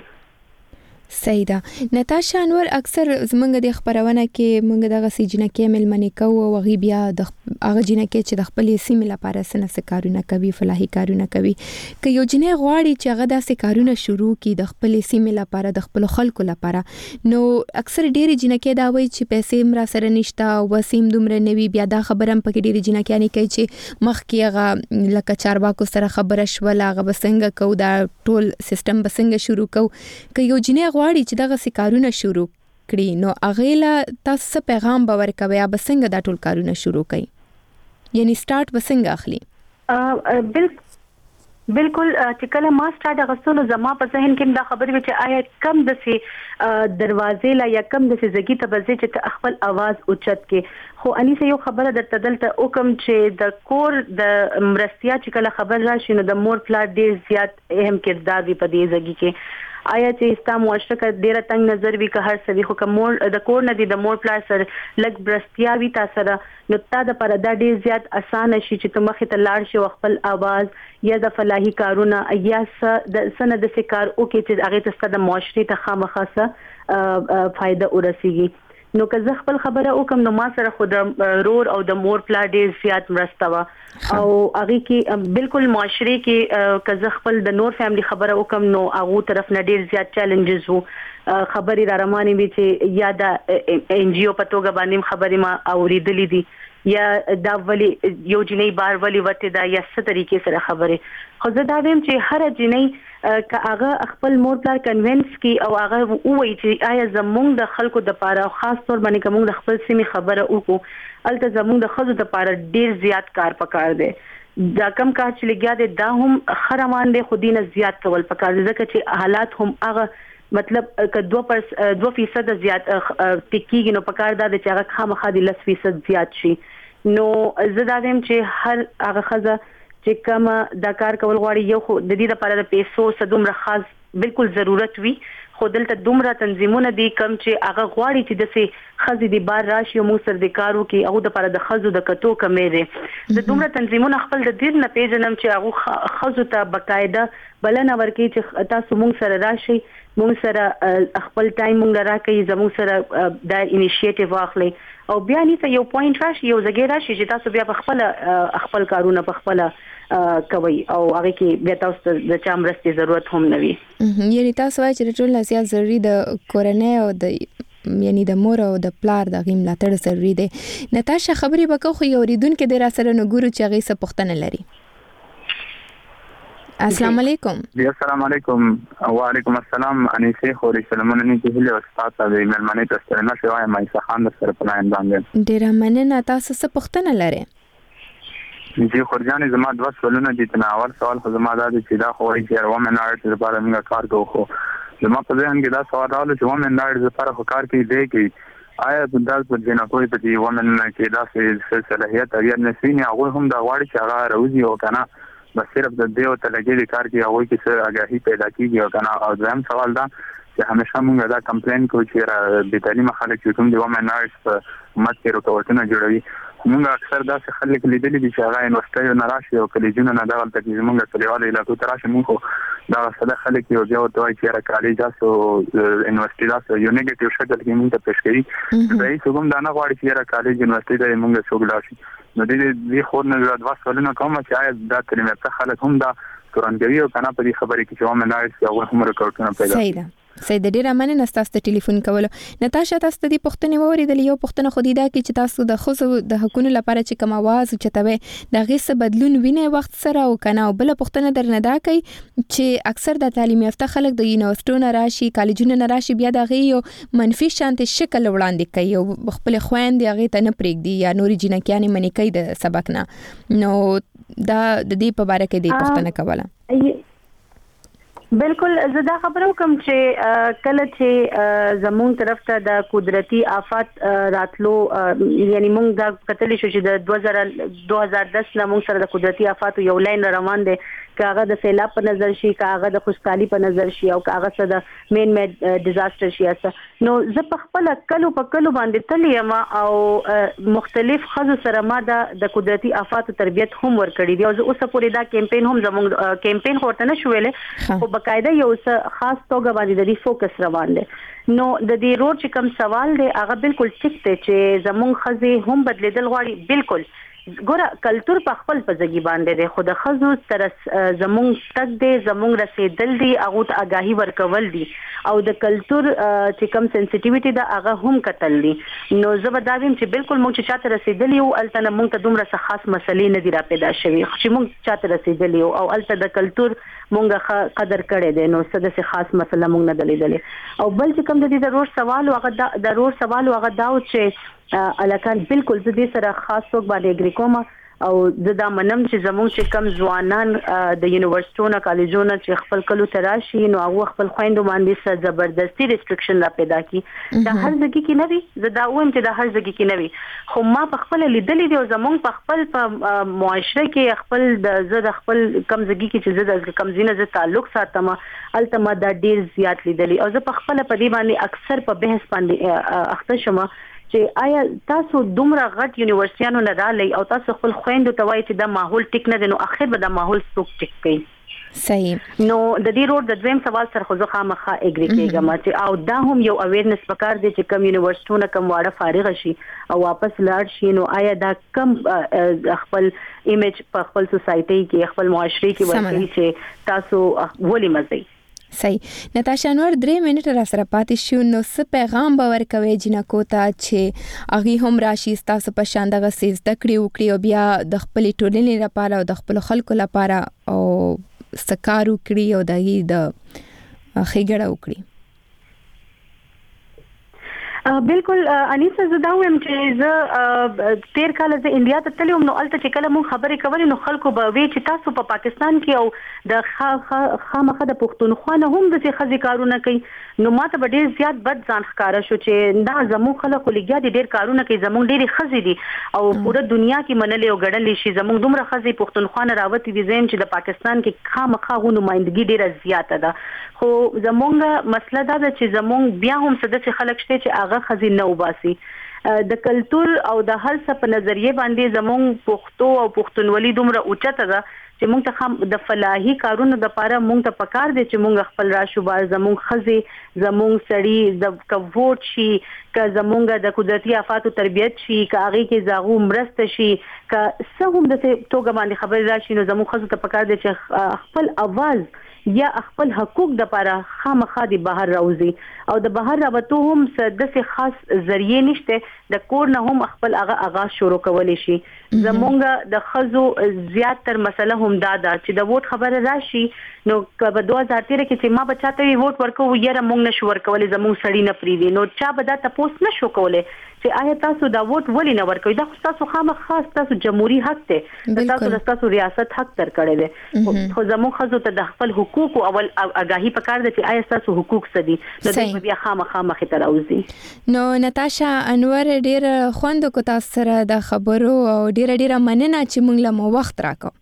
صحیح ده نتاشا انور اکثر زمونږ د خبرونه کې مونږ دغه سجنه کې ملمنې کوو او غي بیا د هغه جنه کې چې د خپل سیمې لپاره سنه کارونه کوي فلاحي کارونه کوي که یو جنه غواړي چې هغه داسې کارونه شروع کړي د خپل سیمې لپاره د خپل خلکو لپاره نو اکثر ډېری جنه کې دا وایي چې پیسې مرا سره نشته وسیم دومره نوي بیا دا خبرم پکې ډېری جنه کې نه کوي چې مخکې هغه لکه چارواکو سره خبره شول هغه بسنګ کو دا ټول سیستم بسنګ شروع کو که یو جنه غواړي چې دغه سکارونه شروع کړي نو اغیلا تاسو پیغام باور کوي یا بسنګ دا ټول کارونه شروع کړي یعنی سٹارټ بسنګ اخلي بالکل چې کله ما سٹارټ غوښتل زما په ذهن کې دا خبرې چې آیا کم د سي دروازې لا یا کم د سي زګي ته بځي چې خپل आवाज اوچت کې خو اني سه یو خبره درته دلته حکم چې د کور د مرستیا چې کله خبر راشي نو د مور پلان ډیر زیات اهم کردار دی په دې زګي کې آیا چې استا معاشره کا ډیره تنگ نظر وی که هر سوي خو کوم د کور نه دي د مور پلان سره لګ برستیا وی تاسو نو تا د پر د ډیر زیات اسانه شي چې ته مخې ته لاړ شي خپل आवाज یا د فلاحي کارونه یا د سند سکار او کې چې هغه ته د معاشري ته خامخاسه فائدہ ورسیږي نو که زه خپل خبره وکم نو ما سره خود رور او د مور پلا ډیر زیات مرسته وا او هغه کې بالکل معاشري کې که زه خپل د نور فیملی خبره وکم نو هغه طرف نه ډیر زیات چیلنجز وو خبري را روانې وي چې یا د ان جی او په توګه باندې خبري ما اوریدلې دي یا دا ولی یو جنې بار ولی وته دا یا ست طریقې سره خبره خو زه دا ویم چې هر جنې که هغه خپل مور پلار کنوینس کی او هغه وایي چې آیا زمونږ د خلکو د پاره خاص طور باندې کوم د خپل سیمه خبره وکړو الته زمونږ د خزو د پاره ډیر زیات کار پکار دی دا کم کار چې لګیا دی دا هم خرمان دی خودینه زیات کول پکار دی ځکه چې حالات هم هغه مطلب که 2% زیات ټکیږي نو پکار دا چې هغه خامخا دي 10% زیات شي نو زه دا ویم چې هر هغه خزه چې کوم دا کار کول غواړي یو خو د دې لپاره د پیسو صدوم رخص بالکل ضرورت وي خو دلته دومره تنظیمونه دي کم چې هغه غواړي چې د سي خزي دی بار راشي او موږ سر د کارو کې هغه د لپاره د خزو د کټو کمې د دومره تنظیمونه خپل د دیر نه پیژنم چې هغه خزو ته بقاعده بلنه ورکړي چې تاسو موږ سره راشي موږ سره خپل ټایم موږ راکړي زموږ سره د انیشیټیو واخلي او بیا نیته یو پوینټ راشي یو ځای راشي چې تاسو بیا په خپل کارونه په خپل کوي او هغه کې بیا تاسو د چا مرستې ضرورت هم نه وي یعنی تاسو وايي چې ټول نسیا ضروري د کورنۍ او د یعنی د مور او د پلار د غیم لاتړ ضروري دی نتاشا خبرې وکړو خو یو ریدونکو د را سره نګورو چې هغه څه پوښتنه لري السلام علیکم جی السلام علیکم وعلیکم السلام انیسه خوري سلامونه نه کېله او استاد د ملمنې تاسو نه شوای مې څخه خان سره پلاین باندې ډیر مننه تاسو څه پوښتنه لري چې خورجان زما 2 سوالونه دي. تناول سوال خو زما دا چې دا خو یې ومن رائټس لپاره موږ کار کوو، خو زما په ذهن کې دا سوال راغلی چې ومن رائټس لپاره خو کار کوي دی آیا دا په جنکوي په دې ومن کې دا څه صلاحیت او یا نسوینه هغه هم دا غواړي چې هغه راوځي او کنه بس صرف د دې او تلګي کار کې هغه کې څه آگاهي پیدا کیږي او کنه. او ځم سوال دا چې همیشه موږ دا کمپلین کوو چې د تعلیم خلک چې کوم دی ومن رائټس په مت کې رکاوټونه جوړوي. موږ اکثر دا څه خلک لیدلي دي چې هغه یونیورسيټي نه راشي او کلیجونه نه دغه تکلیف موږ کلیوالو علاقو ته راشي. موږ دا څه خلک یو بیا ورته وایي چې کالج تاسو یونیورسيټي تاسو یو نیگیټیو شکل کې موږ ته پیښ کړي. دا هیڅ کوم دا نه غواړي چې کالج یونیورسيټي ته موږ څوک راشي. نو دې خو نه د واسولنه کوم چې آیا دا کلمه خلک هم دا تورنګوي او کنه په دې خبرې کې چې ومن رائټس او هم رکاوټونه پیدا صحیح سید ډیره مننه تاسو ته ټلیفون کولو. نتاشا تاسو ته د پښتنې وریدل یو پښتنه خو دې دا کې چې تاسو د خصو د حقوقو لپاره چې کوم आवाज چتوي د غیسه بدلون ویني وخت سره او کنه او بل پښتنه درنه دا کوي چې اکثر د تعلیم یافته خلک د یونیورسيټو نه راشي کالجونو نه راشي بیا د غي یو منفي شانت شکل وړاندې کوي او خپل خويند هغه ته نه پرېږدي یا نوري جنکیانه منی کوي د سبق نه. نو دا د دې په اړه کې د پښتنه کوله بالکل زدا خبرو کوم چې کله چې زمون طرف ته د قدرتي آفات راتلو یعنی مونږ دا کتلی شو چې د 2010 لا مونږ سره د قدرتي آفات یو لاین روان دي کاغه د سیلاب په نظر شي کاغه د خوشحالي په نظر شي او کاغه څه د مین ډیزاستر شي نو زه په خپل کلو باندې تلیم او مختلف خزو سره ما د قدرتي آفات تربیت هم ورکړی دی او زه اوس پورې دا کمپاین هم زموږ کمپاین ورته نه شویلې خو بقاعده یو څه خاص توګه باندې د دې فوکس روان دی. نو د دې روډ چې کوم سوال دی هغه بالکل ټیک دی چې زموږ خزي هم بدلیدل غواړي. بالکل ګوره کلچر په خپل پزګي باندې دی خو د خزو تر زموږ تک دی زموږ رسیدل دی هغه ته آگاهي ورکول دي او د کلچر چې کوم سنسټیویټي دا هغه هم کتل دي. نو زه به دا ویم چې بالکل موږ چې چاته رسیدلی او الته موږ ته دومره خاص مسلې نه دي را پیدا شوي چې موږ چاته رسیدلی او الته د کلچر موږ قدر کړی دی نو څه د خاص مسله موږ نه دلیدلې. او بل چې کوم د دې ضرور سوال هغه د ضرور سوال هغه دا چې الکان بالکل د دې سره خاص څوک باندې اګری کوم او دا منم چې زموږ چې کم ځوانان د یونیورسيټو نه کالجونو چې خپل کلو تراشي نو هغه خپل خويندو باندې څه زبردستی ریستریکشن را پیدا کی دا هر ځکه کې نه وي زه دا وایم چې دا هر ځکه کې نه وي خو ما په خپل لیدلې دی او زموږ په خپل په معاشره کې خپل د خپل کم ځکه کې چې زه د کم زینه ز تعلق ساتم التمه دا ډیر زیات لیدلې او زه په خپل په دې باندې اکثر په بحث باندې اخته شمه چې آیا تاسو دومره غټ یونیورسيانو نه رالي او تاسو خپل خويندو ته وایي چې دا ماحول ټیک نه دی نو اخر به دا ماحول څوک ټیک کوي. صحیح. نو د دې روډ د دویم سوال سره خو ځخه مخه اګری کېږم چې او دا هم یو اویرنس پکار دی چې کم یونیورسيټو نه کم واړه فارغ شي او واپس لاړ شي نو آیا دا کم خپل ایمیج په خپل سوسايټي کې خپل معاشري کې ورته چې تاسو ولې مزي. صحیح. نتاشا نور 3 منټه را سره پاتې شو نو څه پیغام باور کوي جنکو ته چې اغي هم راشي تاسو په شان دغه سیز دکړي وکړي او بیا د خپل ټولنې لپاره او د خپل خلکو لپاره او سکارو کړی او دغه د خېګړه وکړي. بالکل انیسه زدا ویم چې زه 13 کال زه انډیا ته تلم نو الته چې کله مون خبرې کولې نو خلکو به وی چې تاسو په پاکستان کې او د خامخه د پښتونخوا نه هم د خزي کارونه کوي نو ماته به ډیر زیات بد ځان ښکارا شو چې دا زموږ خلکو لګیا دي ډیر کارونه کوي زموږ ډیر خزي دي او پوره دنیا کې منلې او ګړلې شي زموږ دومره خزي پښتونخوا نه راوتی دي زم چې د پاکستان کې خامخه غو نمائندګي ډیره زیاته ده خو زموږ مسله دا ده چې زموږ بیا هم څه خلک شته چې خزي نو باسي د کلچر او د هر څه په نظریه باندې زموږ پښتو او پښتونولي دومره اوچته ده چې موږ ته د فلاحي کارونو د لپاره موږ ته پکار دي چې موږ خپل راشوبار زموږ خزي زموږ سړي د کووټ شي که زموږ د قدرتي آفاتو تربیت شي که هغه کې زاغو مرسته شي که څه هم د توګه باندې خبر راشي نو زموږ خزو ته پکار دي چې خپل आवाज یا خپل حقوق د لپاره خامخا دي بهر راوځي او د بهر راوتو هم د خاص ذریعہ نشته د کور نه هم خپل آغاز شروع کولی شي زمونږ د خزو زیاتره مسله هم دا ده چې د ووټ خبره راشي نو په 2013 کې چې ما بچاته ووټ ورکو یره مونږ نشو ورکولې زمونږ سړی نه پریوي نو چا به دا تاسو نشو کولای چې آیا تاسو دا ووټ ولې نه ورکوي. دا تاسو خامخا تاسو جمهوریت حق ته تاسو ریاست حق تر کړی دی. خو زموږ خزو ته د خپل حقوق او آگاهی پکار دی چې آیا تاسو حقوق سدي د دې بیا خامخا مخې ته راوځي. نو نتاشا انور ډیر خوند کو تاسو سره د خبرو او ډیر مننه چې موږ له وخت راکو.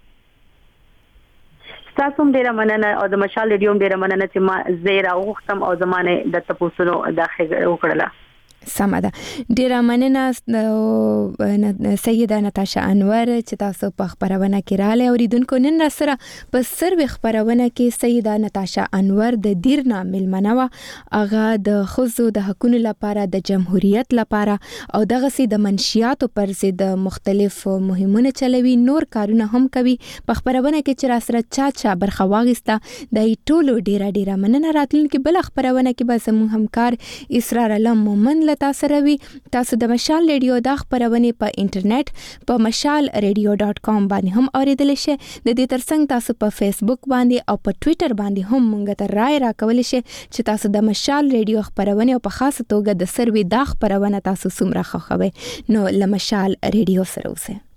تاسو هم ډیره مننه او د مشال ریډیو هم ډیره مننه چې ما زیرا وختم او زمانه د تاسو داخله وکړه. سمه ده. ډیره مننه سیده نتاشا انور چې تاسو په خبرونه کې رااله اوریدونکو. نن را سره په سروي خبرونه کې سیده نتاشا انور د دیرنا ملمنوه هغه د خزو د حقوقو لپاره د جمهوریت لپاره او دغه سي د منشياتو پر ضد مختلف مهمونه چلوي نور کارونه هم کوي. په خبرونه کې چې را سره چا برخه واغسته د ټولو ډیره مننه. راتلونکي بل خبرونه کې به زموږ همکار اسرار علم مومن تاسو روي. تاسو د مشال ریډیو د خبرونه په انټرنیټ په mashalradio.com باندې هم اوریدل شئ. د دې ترڅنګ تاسو په فیسبوک باندې او په ټوئیټر باندې هم مونږ ته رائے راکول شئ چې تاسو د مشال ریډیو خبرونه او په خاصه توګه د سروي د خبرونه تاسو څومره خوښوي. نو لمشال ریډیو سره اوسئ.